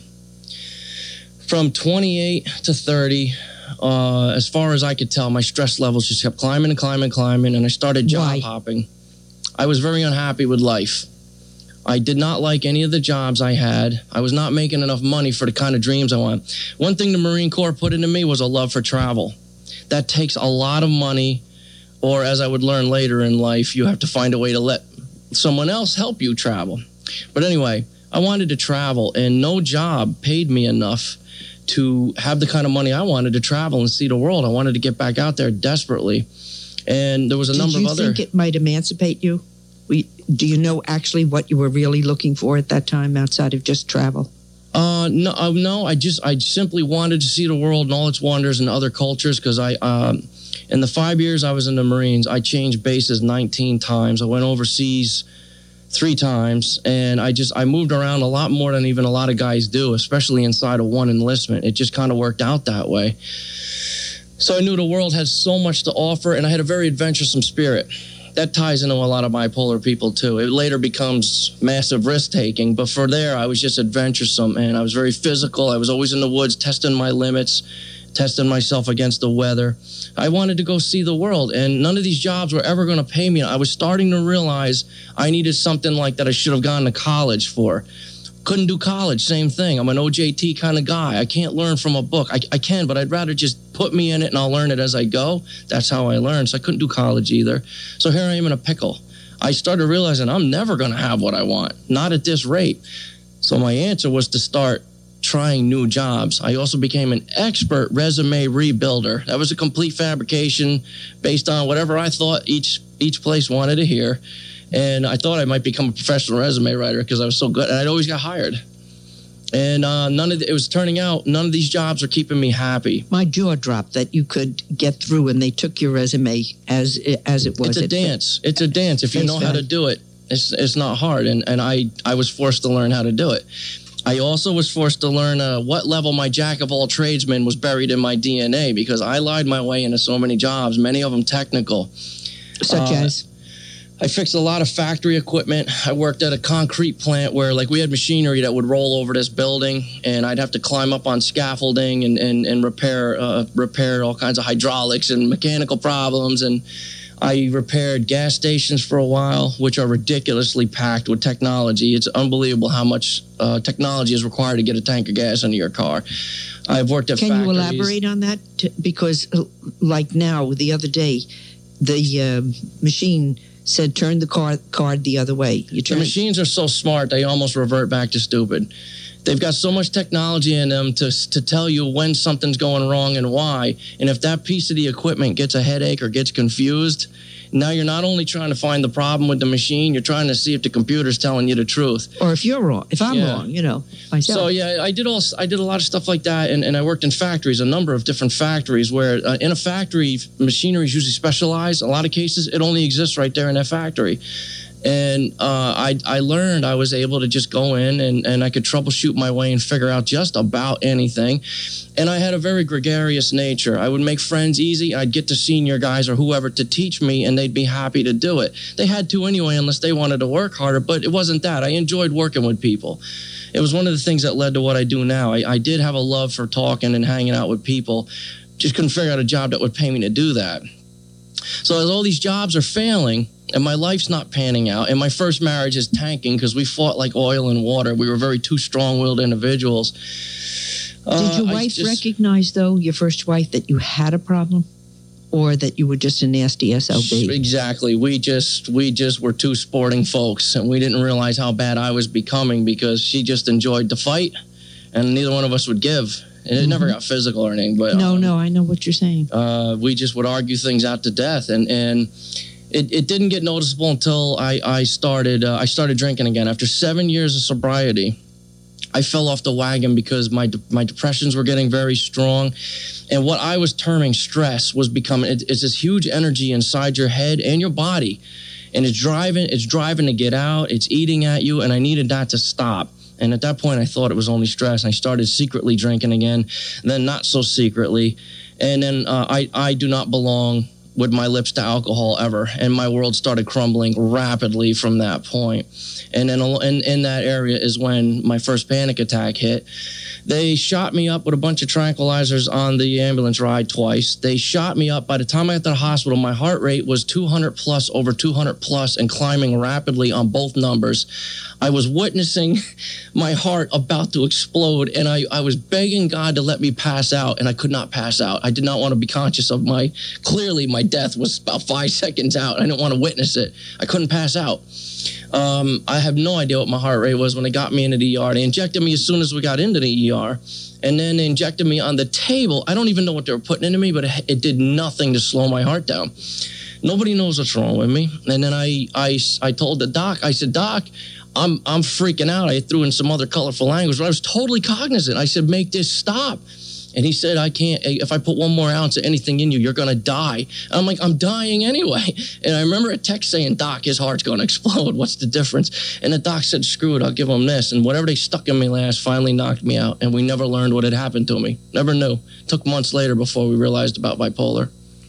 From twenty-eight to thirty, uh, as far as I could tell, my stress levels just kept climbing and climbing and climbing, and I started job Why? hopping. I was very unhappy with life. I did not like any of the jobs I had. I was not making enough money for the kind of dreams I want. One thing the Marine Corps put into me was a love for travel. That takes a lot of money, or as I would learn later in life, you have to find a way to let someone else help you travel. But anyway, I wanted to travel, and no job paid me enough to have the kind of money I wanted to travel and see the world. I wanted to get back out there desperately. And there was a Did number you of other... think it might emancipate you? We, do you know actually what you were really looking for at that time outside of just travel? Uh, no, uh, no. I just, I simply wanted to see the world and all its wonders and other cultures. Because I, um, in the five years I was in the Marines, I changed bases nineteen times. I went overseas three times, and I just, I moved around a lot more than even a lot of guys do, especially inside of one enlistment. It just kind of worked out that way. So I knew the world had so much to offer, and I had a very adventuresome spirit. That ties into a lot of bipolar people, too. It later becomes massive risk-taking, but for there, I was just adventuresome, and I was very physical. I was always in the woods testing my limits, testing myself against the weather. I wanted to go see the world, and none of these jobs were ever going to pay me. I was starting to realize I needed something like that I should have gone to college for. Couldn't do college, same thing. I'm an O J T kind of guy. I can't learn from a book. I, I can, but I'd rather just put me in it and I'll learn it as I go. That's how I learn. So I couldn't do college either. So here I am in a pickle. I started realizing I'm never going to have what I want, not at this rate. So my answer was to start trying new jobs. I also became an expert resume rebuilder. That was a complete fabrication based on whatever I thought each each place wanted to hear. And I thought I might become a professional resume writer because I was so good, and I'd always got hired. And uh, none of the, it was turning out none of these jobs are keeping me happy. My jaw dropped that you could get through, and they took your resume as as it was. It's a it dance. It's a dance. If you know how to do it, it's it's not hard. And and I I was forced to learn how to do it. I also was forced to learn uh, what level my jack of all tradesmen was buried in my D N A, because I lied my way into so many jobs, many of them technical. Such uh, as? I fixed a lot of factory equipment. I worked at a concrete plant where, like, we had machinery that would roll over this building, and I'd have to climb up on scaffolding and, and, and repair uh, repair all kinds of hydraulics and mechanical problems. And I repaired gas stations for a while, which are ridiculously packed with technology. It's unbelievable how much uh, technology is required to get a tank of gas into your car. I've worked at Can factories. you elaborate on that? Because, uh, like now, the other day, the uh, machine said turn the car, card the other way. You turn the machines are so smart, they almost revert back to stupid. They've got so much technology in them to to tell you when something's going wrong and why. And if that piece of the equipment gets a headache or gets confused, now you're not only trying to find the problem with the machine, you're trying to see if the computer's telling you the truth. Or if you're wrong, if I'm Yeah. wrong, you know, myself. So yeah, I did all I did a lot of stuff like that, and, and I worked in factories, a number of different factories. Where uh, in a factory, machinery is usually specialized. In a lot of cases, it only exists right there in that factory. And uh, I I learned I was able to just go in and, and I could troubleshoot my way and figure out just about anything. And I had a very gregarious nature. I would make friends easy. I'd get the senior guys or whoever to teach me, and they'd be happy to do it. They had to anyway, unless they wanted to work harder. But it wasn't that. I enjoyed working with people. It was one of the things that led to what I do now. I, I did have a love for talking and hanging out with people. Just couldn't figure out a job that would pay me to do that. So as all these jobs are failing, and my life's not panning out, and my first marriage is tanking because we fought like oil and water. We were very two strong-willed individuals. Did your Uh, I wife just- recognize, though, your first wife, that you had a problem? Or that you were just a nasty S O B? Exactly. We just we just were two sporting folks, and we didn't realize how bad I was becoming because she just enjoyed the fight, and neither one of us would give. And it Mm-hmm. never got physical or anything, but No, um, no, I know what you're saying. uh, we just would argue things out to death, and and it, it didn't get noticeable until I I started uh, I started drinking again. After seven years of sobriety, I fell off the wagon because my de- my depressions were getting very strong, and what I was terming stress was becoming it, it's this huge energy inside your head and your body, and it's driving it's driving to get out. It's eating at you, and I needed that to stop. And at that point, I thought it was only stress. And I started secretly drinking again, then not so secretly. And then uh, I, I do not belong with my lips to alcohol ever. And my world started crumbling rapidly from that point. And then in, in that area is when my first panic attack hit. They shot me up with a bunch of tranquilizers on the ambulance ride twice. They shot me up. By the time I got to the hospital, my heart rate was two hundred plus, over two hundred plus, and climbing rapidly on both numbers. I was witnessing my heart about to explode, and I, I was begging God to let me pass out, and I could not pass out. I did not want to be conscious of my, clearly my death was about five seconds out. I didn't want to witness it. I couldn't pass out. Um, I have no idea what my heart rate was when they got me into the E R. They injected me as soon as we got into the E R, and then they injected me on the table. I don't even know what they were putting into me, but it, it did nothing to slow my heart down. Nobody knows what's wrong with me. And then I, I, I told the doc, I said, Doc, I'm, I'm freaking out. I threw in some other colorful language, but I was totally cognizant. I said, make this stop. And he said, I can't, if I put one more ounce of anything in you, you're going to die. And I'm like, I'm dying anyway. And I remember a text saying, Doc, his heart's going to explode. What's the difference? And the doc said, screw it, I'll give him this. And whatever they stuck in me last finally knocked me out. And we never learned what had happened to me. Never knew. Took months later before we realized about bipolar.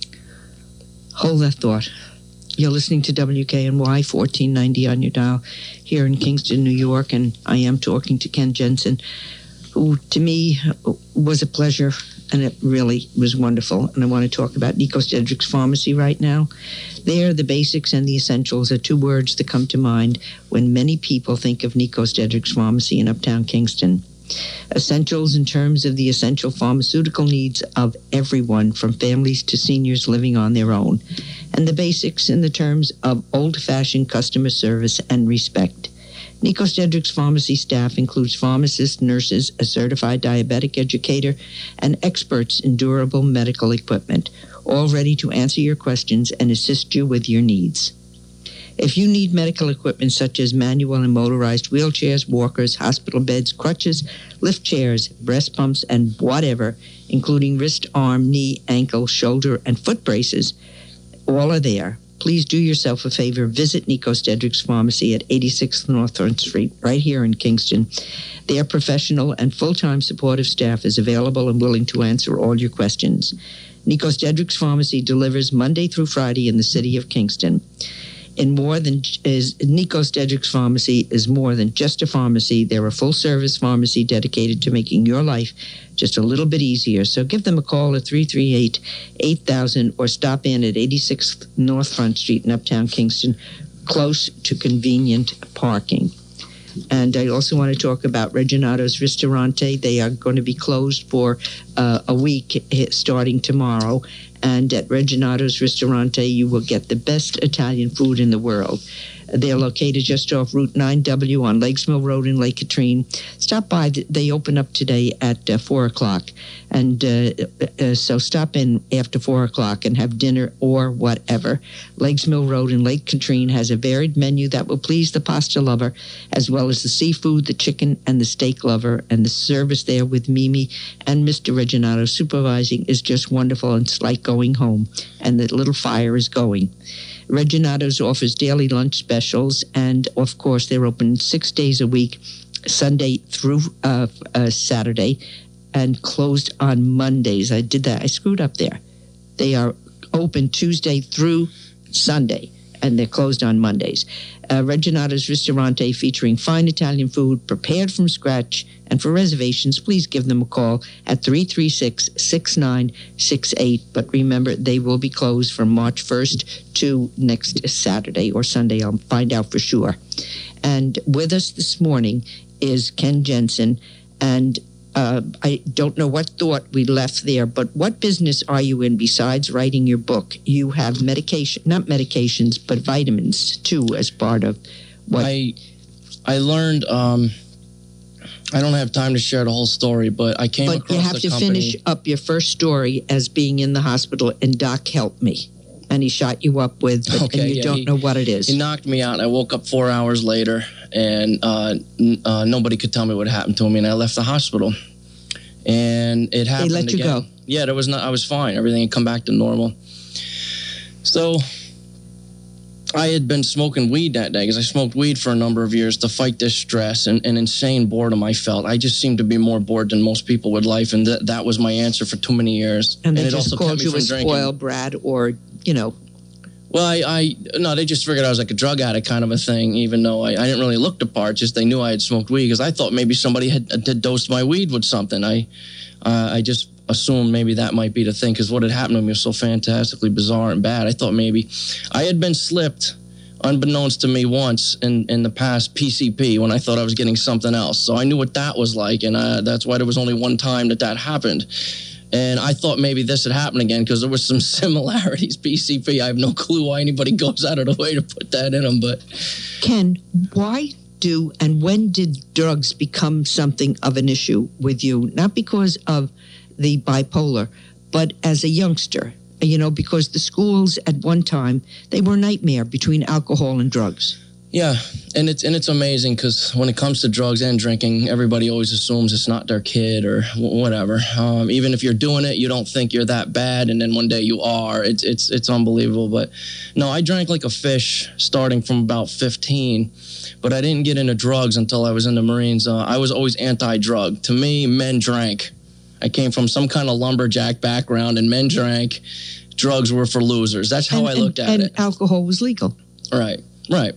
Hold that thought. You're listening to W K N Y fourteen ninety on your dial here in Kingston, New York. And I am talking to Ken Jensen, who to me was a pleasure, and it really was wonderful. And I want to talk about Nikos Dedric's Pharmacy right now. There, the basics and the essentials are two words that come to mind when many people think of Nikos Dedric's Pharmacy in Uptown Kingston. Essentials in terms of the essential pharmaceutical needs of everyone, from families to seniors living on their own. And the basics in the terms of old-fashioned customer service and respect. Nikos Dedric's Pharmacy staff includes pharmacists, nurses, a certified diabetic educator, and experts in durable medical equipment, all ready to answer your questions and assist you with your needs. If you need medical equipment such as manual and motorized wheelchairs, walkers, hospital beds, crutches, lift chairs, breast pumps, and whatever, including wrist, arm, knee, ankle, shoulder, and foot braces, all are there. Please do yourself a favor. Visit Nico Stedrick's Pharmacy at eighty-sixth North Front Street, right here in Kingston. Their professional and full-time supportive staff is available and willing to answer all your questions. Nico Stedrick's Pharmacy delivers Monday through Friday in the city of Kingston. In more than is Nico Stedrick's Pharmacy is more than just a pharmacy. They're a full-service pharmacy dedicated to making your life just a little bit easier. So give them a call at three three eight, eight thousand or stop in at eighty-sixth North Front Street in Uptown Kingston, close to convenient parking. And I also want to talk about Reginato's Ristorante. They are going to be closed for uh, a week starting tomorrow. And at Reginato's Ristorante, you will get the best Italian food in the world. They're located just off Route nine W on Lakes Mill Road in Lake Katrine. Stop by. They open up today at uh, four o'clock. And uh, uh, so stop in after four o'clock and have dinner or whatever. Lakes Mill Road in Lake Katrine has a varied menu that will please the pasta lover, as well as the seafood, the chicken, and the steak lover. And the service there with Mimi and Mister Reginato supervising is just wonderful. And it's like going home. And the little fire is going. Reginato's offers daily lunch specials, and of course they're open six days a week, Sunday through uh, uh, Saturday, and closed on Mondays. I did that. I screwed up there. They are open Tuesday through Sunday, and they're closed on Mondays. Uh, Reginato's Ristorante, featuring fine Italian food prepared from scratch. And for reservations, please give them a call at three three six, six nine six eight. But remember, they will be closed from March first to next Saturday or Sunday. I'll find out for sure. And with us this morning is Ken Jensen. And uh, I don't know what thought we left there, but what business are you in besides writing your book? You have medication, not medications, but vitamins, too, as part of what... I, I learned... Um I don't have time to share the whole story, but I came but across you have the to company. finish up your first story as being in the hospital, and Doc helped me. And he shot you up with, but, Okay, and you yeah, don't he- know what it is. He knocked me out, and I woke up four hours later, and uh, n- uh, nobody could tell me what happened to me, and I left the hospital. And it happened let you again. go. Yeah, there was not. I was fine. Everything had come back to normal. So I had been smoking weed that day because I smoked weed for a number of years to fight this stress and, and insane boredom I felt. I just seemed to be more bored than most people with life, and th- that was my answer for too many years. and they it just also called kept me you from a drinking. spoiled brat, or, you know, Well, I, I no, they just figured I was like a drug addict kind of a thing, even though I, I didn't really look the part. Just they knew I had smoked weed because I thought maybe somebody had, had dosed my weed with something. I uh, I just assumed maybe that might be the thing because what had happened to me was so fantastically bizarre and bad. I thought maybe I had been slipped, unbeknownst to me once in, in the past P C P when I thought I was getting something else. So I knew what that was like, and uh, that's why there was only one time that that happened. And I thought maybe this had happened again because there was some similarities. P C P, I have no clue why anybody goes out of the way to put that in them. But Ken, why do and when did drugs become something of an issue with you? Not because of the bipolar, but as a youngster, you know, because the schools at one time, they were a nightmare between alcohol and drugs. yeah, and it's and it's amazing because when it comes to drugs and drinking, everybody always assumes it's not their kid or w- whatever. Um, even if you're doing it, you don't think you're that bad, and then one day you are. It's it's it's unbelievable. But no, I drank like a fish starting from about fifteen, but I didn't get into drugs until I was in the Marines. Uh, I was always anti-drug. To me, men drank. I came from some kind of lumberjack background, and men drank. Drugs were for losers. That's how and, I looked and, at and it. alcohol was legal. Right, right.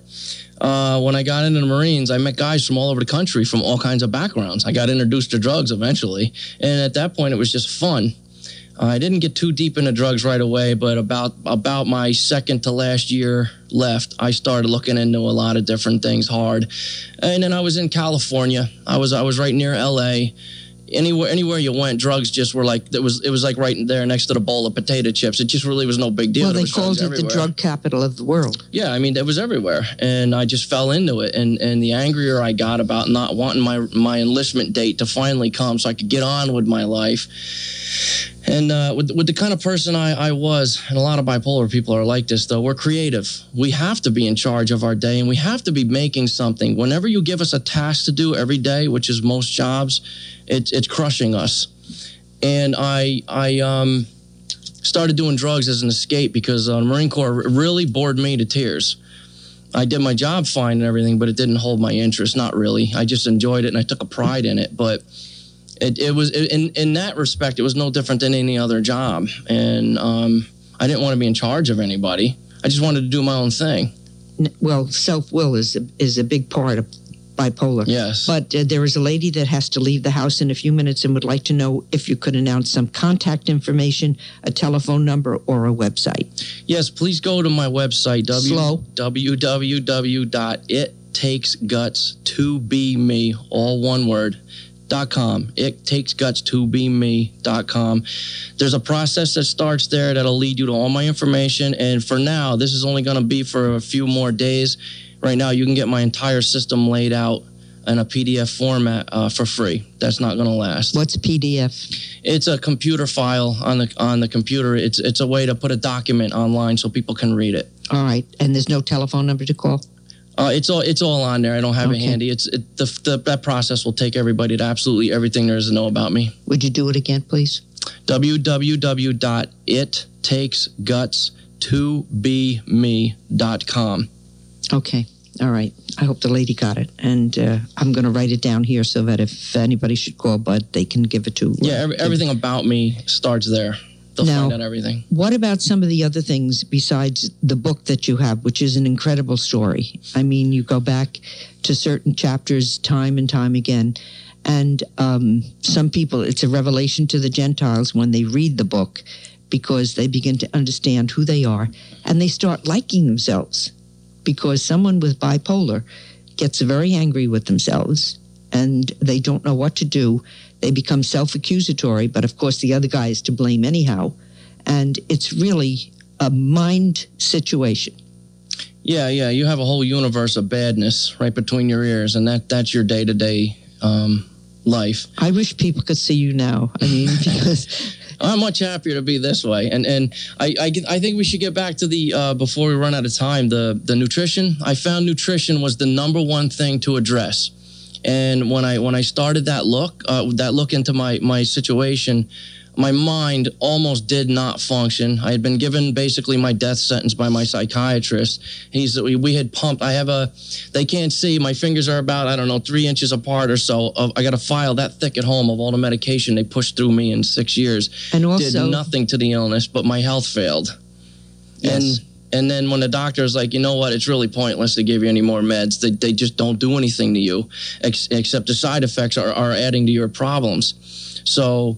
Uh, when I got into the Marines, I met guys from all over the country from all kinds of backgrounds. I got introduced to drugs eventually, and at that point, it was just fun. Uh, I didn't get too deep into drugs right away, but about about my second to last year left, I started looking into a lot of different things hard. And then I was in California. I was I was right near L A. Anywhere, anywhere you went, drugs just were like it was. It was like right there next to the bowl of potato chips. It just really was no big deal. Well, There they was drugs called it the everywhere. drug capital of the world. Yeah, I mean, it was everywhere, and I just fell into it. And and the angrier I got about not wanting my my enlistment date to finally come, so I could get on with my life, And uh, with, with the kind of person I, I was, and a lot of bipolar people are like this, though, we're creative. We have to be in charge of our day, and we have to be making something. Whenever you give us a task to do every day, which is most jobs, it, it's crushing us. And I I um, started doing drugs as an escape because uh, the Marine Corps really bored me to tears. I did my job fine and everything, but it didn't hold my interest, not really. I just enjoyed it, and I took a pride in it, but... It, it was in in that respect, it was no different than any other job, and um, I didn't want to be in charge of anybody. I just wanted to do my own thing. Well, self-will is a, is a big part of bipolar. Yes. But uh, there is a lady that has to leave the house in a few minutes and would like to know if you could announce some contact information, a telephone number, or a website. Yes, please go to my website, Slow. w w w dot it takes guts to be me, all one word. Dot com. It takes guts to be me dot com. There's a process that starts there that'll lead you to all my information. And for now, this is only going to be for a few more days. Right now, you can get my entire system laid out in a P D F format uh, for free. That's not going to last. What's a P D F? It's a computer file on the on the computer. It's it's a way to put a document online so people can read it. All right. And there's no telephone number to call? Uh, it's all it's all on there. I don't have Okay. it handy. It's it, the, the that process will take everybody to absolutely everything there is to know about me. Would you do it again, please? w w w dot it takes guts to be me dot com. Okay. All right. I hope the lady got it. And uh, I'm going to write it down here so that if anybody should call Bud, they can give it to... Uh, Yeah, every, to- everything about me starts there. They'll Now- find out everything. What about some of the other things besides the book that you have, which is an incredible story? I mean, you go back to certain chapters time and time again. And um, some people, it's a revelation to the Gentiles when they read the book because they begin to understand who they are and they start liking themselves. Because someone with bipolar gets very angry with themselves and they don't know what to do. They become self-accusatory, but of course the other guy is to blame anyhow. And it's really a mind situation. Yeah, yeah. You have a whole universe of badness right between your ears, and that that's your day-to-day um, life. I wish people could see you now. I mean, because... I'm much happier to be this way, and and I I, get, I think we should get back to the uh, before we run out of time. The the nutrition. I found nutrition was the number one thing to address, and when I when I started that look uh, that look into my my situation, my mind almost did not function. I had been given basically my death sentence by my psychiatrist. He's we, we had pumped. I have a, they can't see. My fingers are about, I don't know, three inches apart or so. Of, I got a file that thick at home of all the medication they pushed through me in six years. And also- did nothing to the illness, but my health failed. Yes. And and then when the doctor is like, you know what, it's really pointless to give you any more meds. They they just don't do anything to you, ex- except the side effects are, are adding to your problems. So.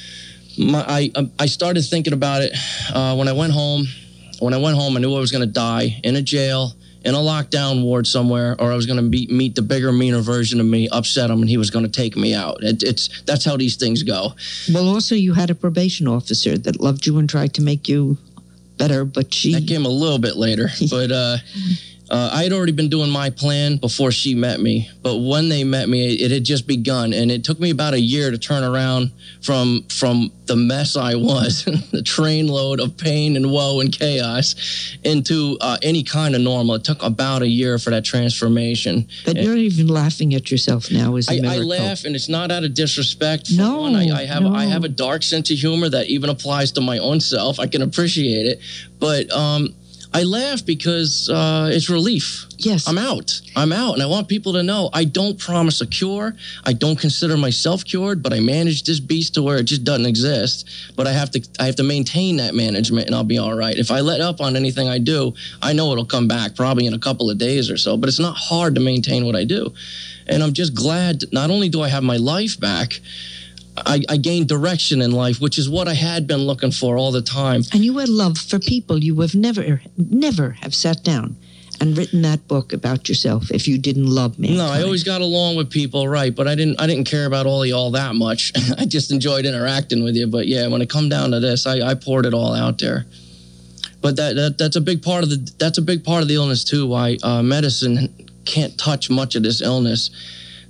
My, I I started thinking about it uh, when I went home. When I went home, I knew I was going to die in a jail, in a lockdown ward somewhere, or I was going to meet meet the bigger, meaner version of me, upset him, and he was going to take me out. It, it's that's how these things go. Well, also you had a probation officer that loved you and tried to make you better, but she... That came a little bit later, but uh, uh, I had already been doing my plan before she met me. But when they met me, it had just begun, and it took me about a year to turn around from from the mess I was, the train load of pain and woe and chaos, into uh, any kind of normal. It took about a year for that transformation. But you're even laughing at yourself now is a I, I miracle. laugh, and it's not out of disrespect. For No, one, I, I have no. I have a dark sense of humor that even applies to my own self. I can appreciate it, but um, I laugh because uh, it's relief. Yes. I'm out. I'm out, and I want people to know I don't promise a cure. I don't consider myself cured, but I manage this beast to where it just doesn't exist. But I have to I have to maintain that management, and I'll be all right. If I let up on anything I do, I know it'll come back probably in a couple of days or so. But it's not hard to maintain what I do, and I'm just glad. That not only do I have my life back, I, I gained direction in life, which is what I had been looking for all the time. And you had love for people. You have never, never have sat down and written that book about yourself if you didn't love me. No, I always got along with people, right? But I didn't. I didn't care about all y'all that much. I just enjoyed interacting with you. But yeah, when it come down to this, I, I poured it all out there. But that, that that's a big part of the that's a big part of the illness too. Why uh, medicine can't touch much of this illness.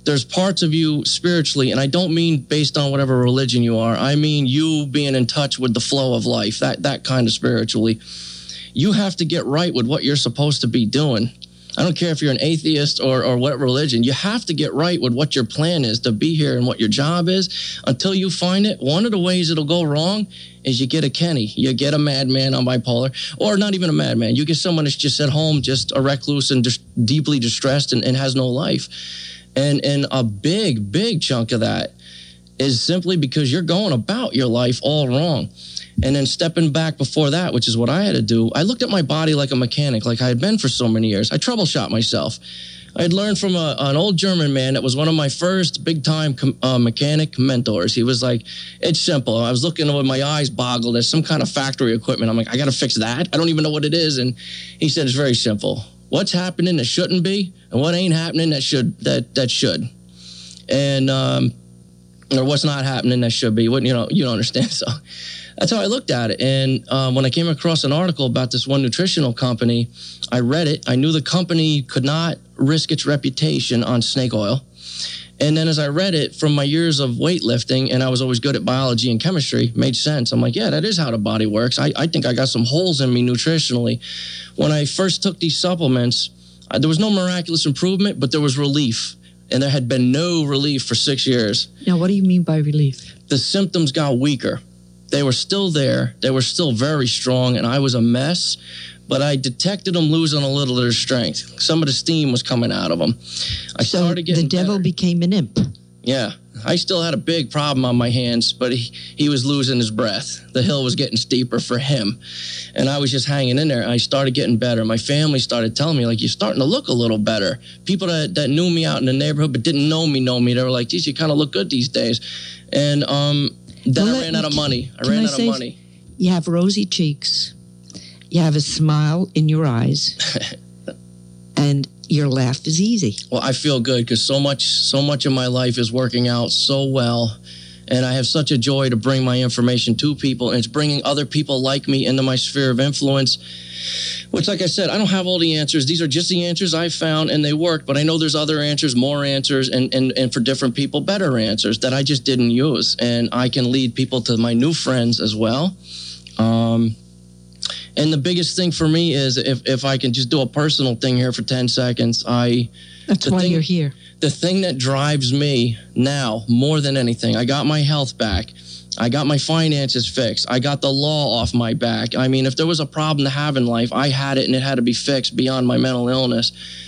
there's parts of you spiritually, and I don't mean based on whatever religion you are. I mean you being in touch with the flow of life, that that kind of spiritually. You have to get right with what you're supposed to be doing. I don't care if you're an atheist or, or what religion. You have to get right with what your plan is to be here and what your job is. Until you find it, one of the ways it'll go wrong is you get a Kenny. You get a madman on bipolar, or not even a madman. You get someone that's just at home, just a recluse and just deeply distressed and, and has no life. And, and a big, big chunk of that is simply because you're going about your life all wrong. And then stepping back before that, which is what I had to do, I looked at my body like a mechanic, like I had been for so many years. I troubleshot myself. I had learned from a, an old German man that was one of my first big-time uh, mechanic mentors. He was like, it's simple. I was looking with my eyes boggled at some kind of factory equipment. I'm like, I got to fix that. I don't even know what it is. And he said, it's very simple. What's happening that shouldn't be, and what ain't happening that should, that, that should. And, um, or what's not happening that should be. What, you know, you don't understand, so... That's how I looked at it. And um, when I came across an article about this one nutritional company, I read it. I knew the company could not risk its reputation on snake oil. And then as I read it from my years of weightlifting, and I was always good at biology and chemistry, made sense. I'm like, yeah, that is how the body works. I, I think I got some holes in me nutritionally. When I first took these supplements, uh, there was no miraculous improvement, but there was relief. And there had been no relief for six years. Now, what do you mean by relief? The symptoms got weaker. They were still there. They were still very strong, and I was a mess. But I detected them losing a little of their strength. Some of the steam was coming out of them. I so started getting the devil better. became an imp. Yeah. I still had a big problem on my hands, but he, he was losing his breath. The hill was getting steeper for him. And I was just hanging in there. I started getting better. My family started telling me, like, you're starting to look a little better. People that, that knew me out in the neighborhood but didn't know me know me. They were like, geez, you kind of look good these days. And, um... Then well, I ran out of money. I ran I out of money. You have rosy cheeks. You have a smile in your eyes. And your laugh is easy. Well, I feel good because so much, so much of my life is working out so well. And I have such a joy to bring my information to people. And it's bringing other people like me into my sphere of influence. Which, like I said, I don't have all the answers. These are just the answers I found, and they worked. But I know there's other answers, more answers, and, and, and for different people, better answers that I just didn't use. And I can lead people to my new friends as well. Um, and the biggest thing for me is if, if I can just do a personal thing here for ten seconds. I That's why thing, you're here. The thing that drives me now more than anything, I got my health back. I got my finances fixed. I got the law off my back. I mean, if there was a problem to have in life, I had it and it had to be fixed beyond my mental illness.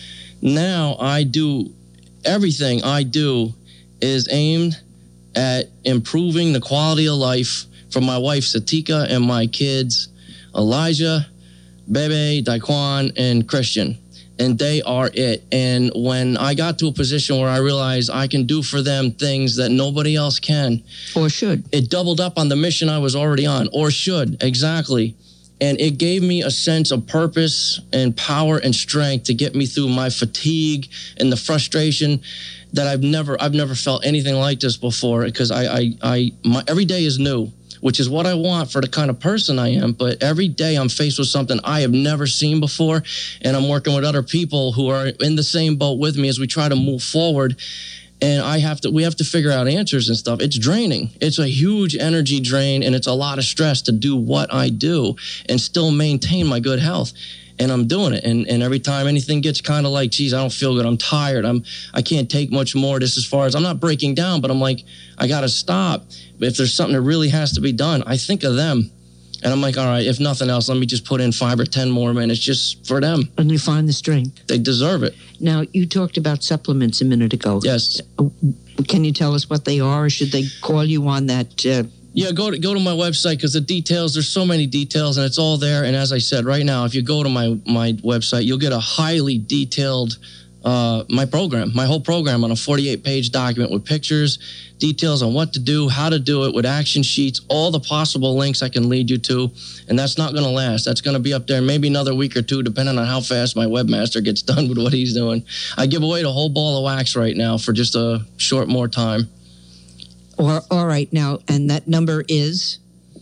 Now I do, everything I do is aimed at improving the quality of life for my wife, Satika, and my kids, Elijah, Bebe, Daquan, and Christian. And they are it. And when I got to a position where I realized I can do for them things that nobody else can. Or should. It doubled up on the mission I was already on. Or should, exactly. And it gave me a sense of purpose and power and strength to get me through my fatigue and the frustration that I've never, I've never felt anything like this before. Because I, I, I, my, every day is new, which is what I want for the kind of person I am. But every day I'm faced with something I have never seen before. And I'm working with other people who are in the same boat with me as we try to move forward. And I have to, we have to figure out answers and stuff. It's draining. It's a huge energy drain, and it's a lot of stress to do what I do and still maintain my good health. And I'm doing it. And and every time anything gets kind of like, geez, I don't feel good. I'm tired. I'm, I can't take much more. This as far as I'm not breaking down, but I'm like, I got to stop. But if there's something that really has to be done, I think of them. And I'm like, all right, if nothing else, let me just put in five or ten more minutes just for them. And you find the strength. They deserve it. Now, you talked about supplements a minute ago. Yes. Can you tell us what they are, or should they call you on that? Uh, Yeah, go to go to my website, because the details, there's so many details, and it's all there. And as I said, right now, if you go to my, my website, you'll get a highly detailed, uh, my program, my whole program on a forty-eight page document with pictures, details on what to do, how to do it, with action sheets, all the possible links I can lead you to. And that's not going to last. That's going to be up there maybe another week or two, depending on how fast my webmaster gets done with what he's doing. I give away the whole ball of wax right now for just a short more time. Or, all right, now, and that number is?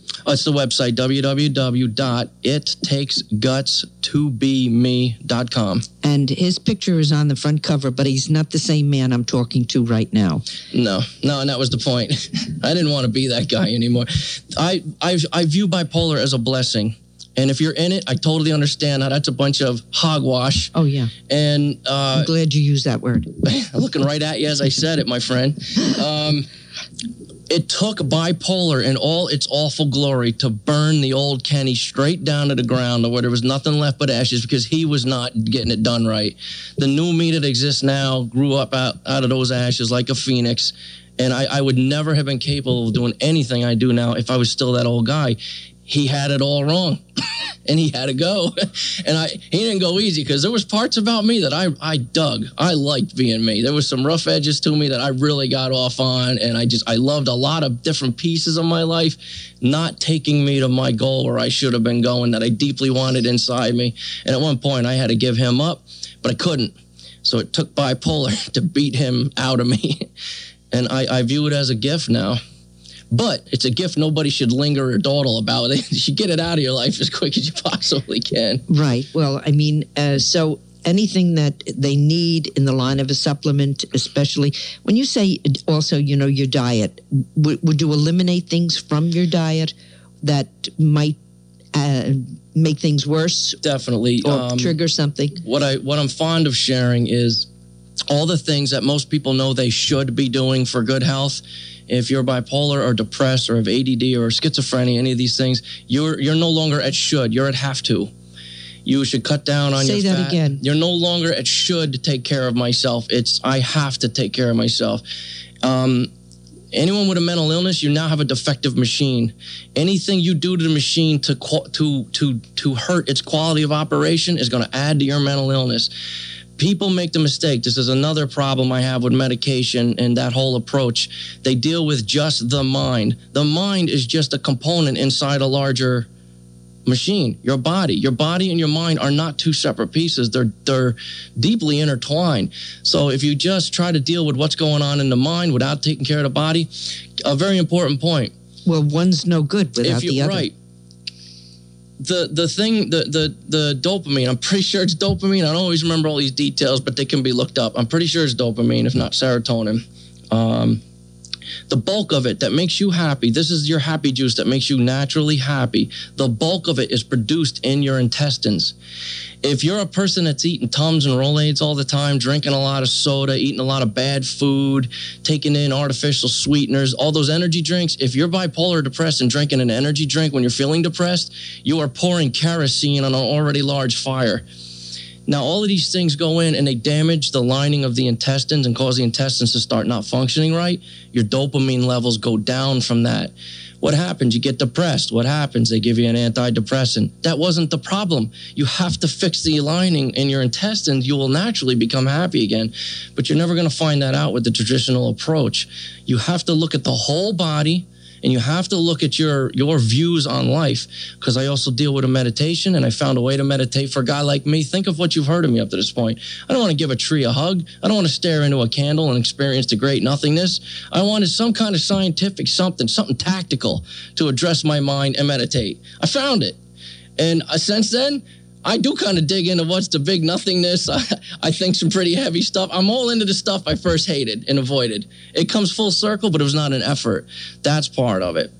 Oh, it's the website, w w w dot it takes guts to be me dot com. And his picture is on the front cover, but he's not the same man I'm talking to right now. No, no, and that was the point. I didn't want to be that guy anymore. I, I, I view bipolar as a blessing. And if you're in it, I totally understand how that's a bunch of hogwash. Oh, yeah. And uh, I'm glad you used that word. I'm looking right at you as I said it, my friend. Um, it took bipolar in all its awful glory to burn the old Kenny straight down to the ground, where there was nothing left but ashes, because he was not getting it done right. The new me that exists now grew up out, out of those ashes like a phoenix. And I, I would never have been capable of doing anything I do now if I was still that old guy. He had it all wrong, and he had to go. And I he didn't go easy, because there was parts about me that I, I dug. I liked being me. There was some rough edges to me that I really got off on, and I just I loved a lot of different pieces of my life, not taking me to my goal where I should have been going, that I deeply wanted inside me. And at one point, I had to give him up, but I couldn't. So it took bipolar to beat him out of me. And I, I view it as a gift now. But it's a gift nobody should linger or dawdle about. You should get it out of your life as quick as you possibly can. Right. Well, I mean, uh, so anything that they need in the line of a supplement, especially when you say also, you know, your diet, w- would you eliminate things from your diet that might uh, make things worse? Definitely. Or um, trigger something? What, I, what I'm fond of sharing is all the things that most people know they should be doing for good health. If you're bipolar or depressed or have A D D or schizophrenia, any of these things, you're you're no longer at should. You're at have to. You should cut down on Say your that fat. again. You're no longer at should take care of myself. It's I have to take care of myself. Um, anyone with a mental illness, you now have a defective machine. Anything you do to the machine to to to to hurt its quality of operation is going to add to your mental illness. People make the mistake. This is another problem I have with medication and that whole approach. They deal with just the mind. The mind is just a component inside a larger machine. Your body, your body and your mind are not two separate pieces. They're they're deeply intertwined. So if you just try to deal with what's going on in the mind without taking care of the body, a very important point. Well, one's no good without if you, the other. Right. The the thing, the, the, the dopamine, I'm pretty sure it's dopamine. I don't always remember all these details, but they can be looked up. I'm pretty sure it's dopamine, if not serotonin. Um, the bulk of it that makes you happy, this is your happy juice that makes you naturally happy. The bulk of it is produced in your intestines. If you're a person that's eating Tums and Rolaids all the time, drinking a lot of soda, eating a lot of bad food, taking in artificial sweeteners, all those energy drinks, if you're bipolar or depressed and drinking an energy drink when you're feeling depressed, you are pouring kerosene on an already large fire. Now, all of these things go in and they damage the lining of the intestines and cause the intestines to start not functioning right. Your dopamine levels go down from that. What happens? You get depressed. What happens? They give you an antidepressant. That wasn't the problem. You have to fix the lining in your intestines. You will naturally become happy again. But you're never going to find that out with the traditional approach. You have to look at the whole body, and you have to look at your, your views on life, because I also deal with a meditation, and I found a way to meditate for a guy like me. Think of what you've heard of me up to this point. I don't want to give a tree a hug. I don't want to stare into a candle and experience the great nothingness. I wanted some kind of scientific something, something tactical to address my mind and meditate. I found it. And uh, since then, I do kind of dig into what's the big nothingness. I, I think some pretty heavy stuff. I'm all into the stuff I first hated and avoided. It comes full circle, but it was not an effort. That's part of it.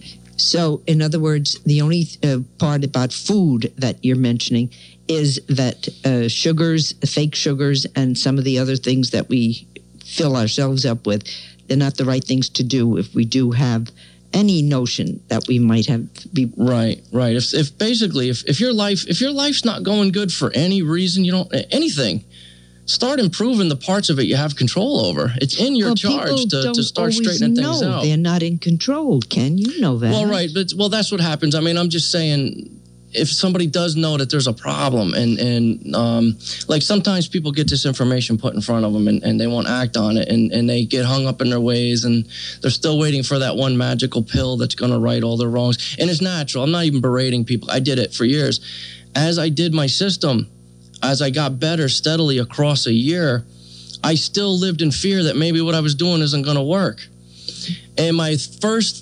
So, in other words, the only uh, part about food that you're mentioning is that uh, sugars, fake sugars, and some of the other things that we fill ourselves up with, they're not the right things to do if we do have any notion that we might have be right right if if basically if, if your life if your life's not going good for any reason, you don't anything, start improving the parts of it you have control over. It's in your well, charge to, to start straightening things out. They're not in control. Ken, you know that. Well, right, but well, that's what happens. I mean, I'm just saying, if somebody does know that there's a problem, and and um, like sometimes people get this information put in front of them and, and they won't act on it, and, and they get hung up in their ways, and they're still waiting for that one magical pill that's going to right all their wrongs. And it's natural. I'm not even berating people. I did it for years. As I did my system, as I got better steadily across a year, I still lived in fear that maybe what I was doing isn't going to work. And my first thought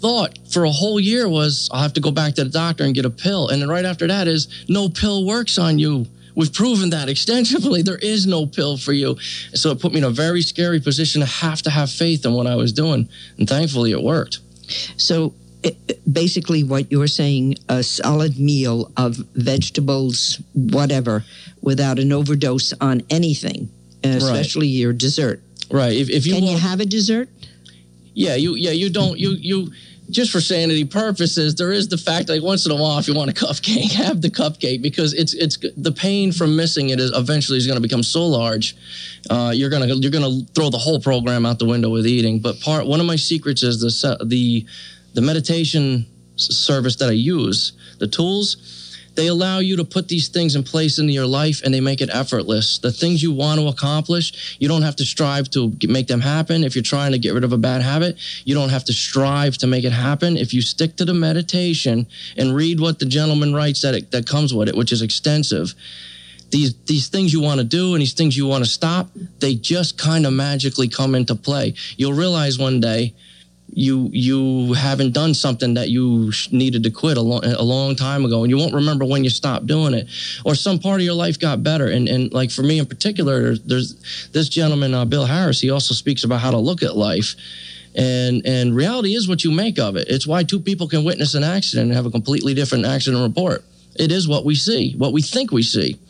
for a whole year was, I'll have to go back to the doctor and get a pill. And then right after that is, no pill works on you. We've proven that extensively. There is no pill for you. So it put me in a very scary position to have to have faith in what I was doing. And thankfully it worked. So it, basically what you're saying, a solid meal of vegetables, whatever, without an overdose on anything, especially right. your dessert. Right. If, if you Can want, you have a dessert? Yeah, you yeah, you don't you you just for sanity purposes, there is the fact like once in a while if you want a cupcake, have the cupcake because it's it's the pain from missing it is eventually is going to become so large. Uh, you're gonna you're gonna throw the whole program out the window with eating. But part one of my secrets is the the the meditation service that I use, the tools. They allow you to put these things in place into your life and they make it effortless. The things you want to accomplish, you don't have to strive to make them happen. If you're trying to get rid of a bad habit, you don't have to strive to make it happen. If you stick to the meditation and read what the gentleman writes that it, that comes with it, which is extensive, these these things you want to do and these things you want to stop, they just kind of magically come into play. You'll realize one day you you haven't done something that you needed to quit a long, a long time ago, and you won't remember when you stopped doing it, or some part of your life got better. And and like for me in particular, there's, there's this gentleman, uh, Bill Harris. He also speaks about how to look at life, and and reality is what you make of it. It's why two people can witness an accident and have a completely different accident report. It is what we see, what we think we see.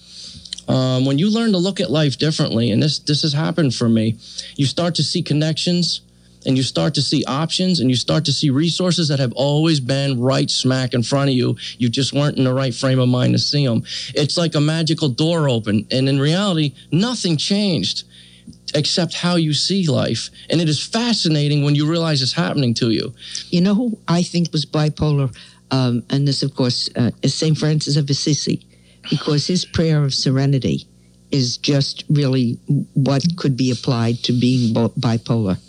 Um, when you learn to look at life differently, and this this has happened for me, you start to see connections. And you start to see options and you start to see resources that have always been right smack in front of you. You just weren't in the right frame of mind to see them. It's like a magical door open. And in reality, nothing changed except how you see life. And it is fascinating when you realize it's happening to you. You know who I think was bipolar? Um, and this, of course, uh, is Saint Francis of Assisi, because his prayer of serenity is just really what could be applied to being bipolar.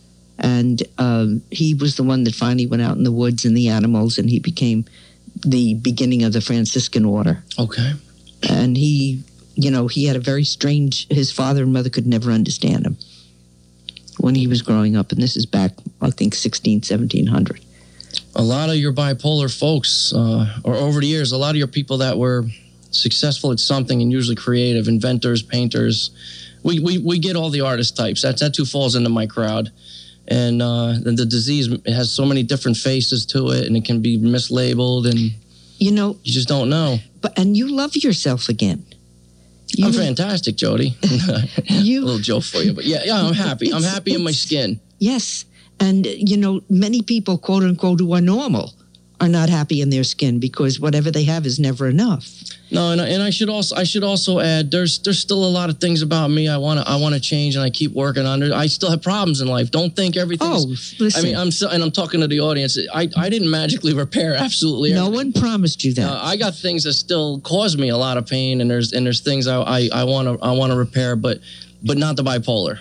And um, he was the one that finally went out in the woods and the animals, and he became the beginning of the Franciscan order. Okay. And he, you know, he had a very strange, his father and mother could never understand him when he was growing up. And this is back, I think, sixteen, seventeen hundred. A lot of your bipolar folks, uh, or over the years, a lot of your people that were successful at something and usually creative, inventors, painters, we, we, we get all the artist types. That's, that's who falls into my crowd. And uh, the, the disease it has so many different faces to it, and it can be mislabeled, and you know, you just don't know. But and you love yourself again. You, I'm fantastic, Jody. You, a little joke for you, but yeah, yeah, I'm happy. I'm happy in my skin. Yes, and you know, many people, quote unquote, who are normal, are not happy in their skin because whatever they have is never enough. No, and I, and I should also I should also add there's there's still a lot of things about me I want to I want to change, and I keep working on it. I still have problems in life. Don't think everything. Oh, listen. I mean, I'm so, and I'm talking to the audience. I I didn't magically repair absolutely everything. No one promised you that. Uh, I got things that still cause me a lot of pain, and there's and there's things I I I want to I want to repair, but but not the bipolar.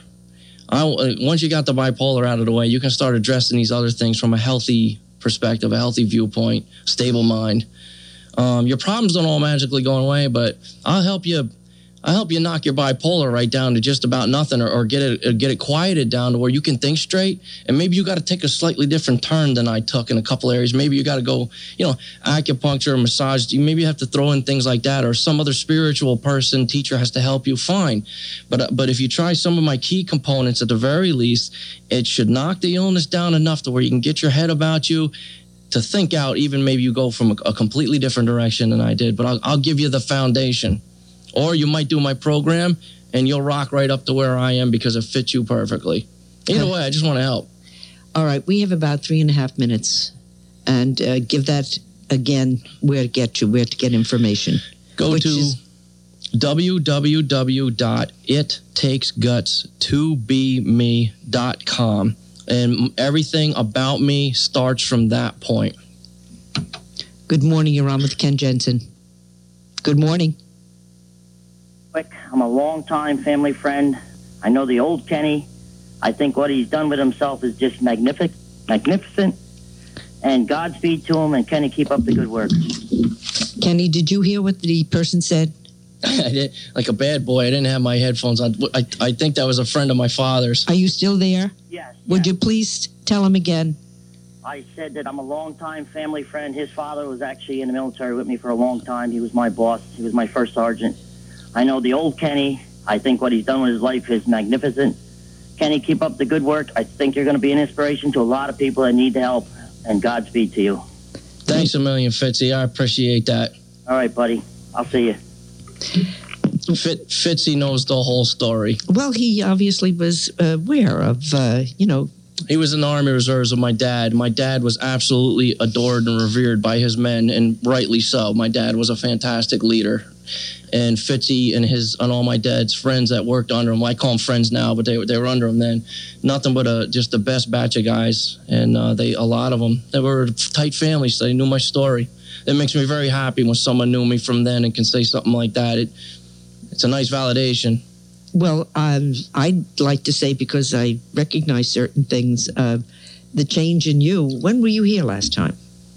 I once you got the bipolar out of the way, you can start addressing these other things from a healthy perspective, a healthy viewpoint, stable mind. Um, your problems don't all magically go away, but I'll help you. I'll help you knock your bipolar right down to just about nothing, or, or get it or get it quieted down to where you can think straight. And maybe you got to take a slightly different turn than I took in a couple areas. Maybe you got to go, you know, acupuncture, massage. Maybe you have to throw in things like that, or some other spiritual person, teacher has to help you. Fine, but but if you try some of my key components, at the very least, it should knock the illness down enough to where you can get your head about you, to think out. Even maybe you go from a, a completely different direction than I did. But I'll, I'll give you the foundation. Or you might do my program, and you'll rock right up to where I am because it fits you perfectly. Either way, I just want to help. All right, we have about three and a half minutes. And uh, give that, again, where to get you, where to get information. Go to is- w w w dot it takes guts to be me dot com. And everything about me starts from that point. Good morning. You're on with Ken Jensen. Good morning. I'm a long-time family friend. I know the old Kenny. I think what he's done with himself is just magnific- magnificent. And Godspeed to him, and Kenny, keep up the good work. Kenny, did you hear what the person said? I did, like a bad boy, I didn't have my headphones on. I, I think that was a friend of my father's. Are you still there? Yes. Would yes. you please tell him again? I said that I'm a longtime family friend. His father was actually in the military with me for a long time. He was my boss. He was my first sergeant. I know the old Kenny. I think what he's done with his life is magnificent. Kenny, keep up the good work. I think you're going to be an inspiration to a lot of people that need the help, and Godspeed to you. Thanks a million, Fitzy. I appreciate that. All right, buddy. I'll see you. Fit, Fitzy knows the whole story. Well, he obviously was uh, aware of, uh, you know, he was in the Army Reserves with my dad. My dad was absolutely adored and revered by his men, and rightly so. My dad was a fantastic leader. And Fitzy and his and all my dad's friends that worked under him, I call them friends now, but they, they were under him then. Nothing but a, just the best batch of guys. And uh, they a lot of them, they were a tight family, so they knew my story. It makes me very happy when someone knew me from then and can say something like that. It, it's a nice validation. Well, um, I'd like to say, because I recognize certain things, uh, the change in you. When were you here last time?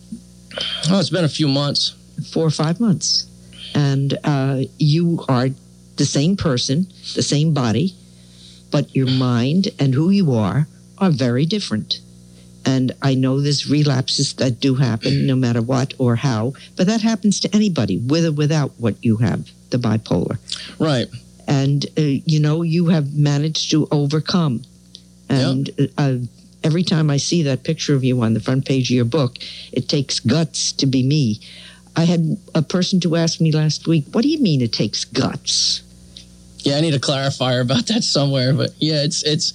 Oh, it's been a few months. Four or five months. And uh, you are the same person, the same body, but your mind and who you are are very different. And I know there's relapses that do happen no matter what or how, but that happens to anybody, with or without what you have, the bipolar. Right. And, uh, you know, you have managed to overcome. And yep. uh, every time I see that picture of you on the front page of your book, it takes guts to be me. I had a person to ask me last week, what do you mean it takes guts? Yeah, I need a clarifier about that somewhere. But, yeah, it's it's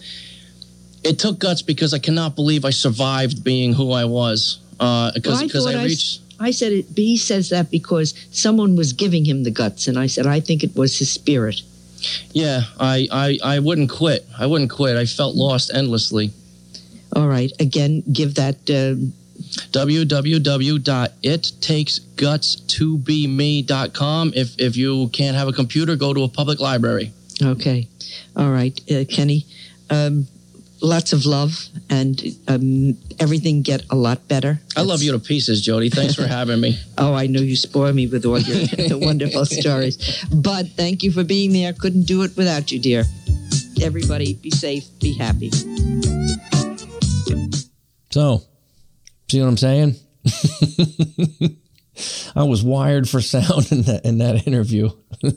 it took guts because I cannot believe I survived being who I was. Uh, because well, I, I reached... I, I said it, he says that because someone was giving him the guts. And I said, I think it was his spirit. Yeah, I, I, I wouldn't quit. I wouldn't quit. I felt lost endlessly. All right. Again, give that... Uh, w w w dot it takes guts to be me dot com. If, if you can't have a computer, go to a public library. Okay. All right. Uh, Kenny, um, lots of love, and um, everything get a lot better. I That's... love you to pieces, Jody. Thanks for having me. Oh, I know you spoil me with all your wonderful stories. But thank you for being there. Couldn't do it without you, dear. Everybody, be safe, be happy. So, see what I'm saying? I was wired for sound in that in that interview.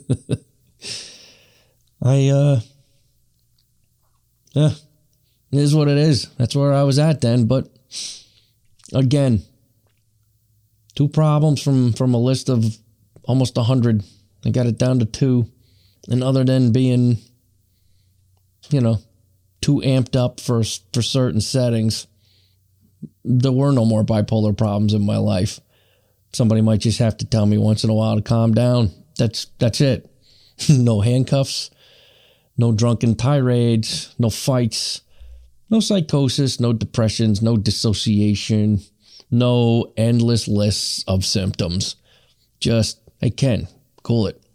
I, uh, yeah, it is what it is. That's where I was at then. But again, two problems from, from a list of almost a hundred. I got it down to two. And other than being, you know, too amped up for for certain settings, there were no more bipolar problems in my life. Somebody might just have to tell me once in a while to calm down. That's that's it. No handcuffs, no drunken tirades, no fights, no psychosis, no depressions, no dissociation, no endless lists of symptoms. Just, hey, Ken, cool it.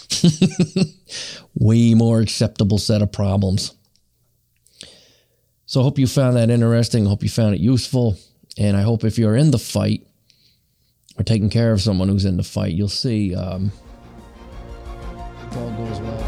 Way more acceptable set of problems. So I hope you found that interesting. I hope you found it useful. And I hope if you're in the fight or taking care of someone who's in the fight, you'll see um, if all goes well.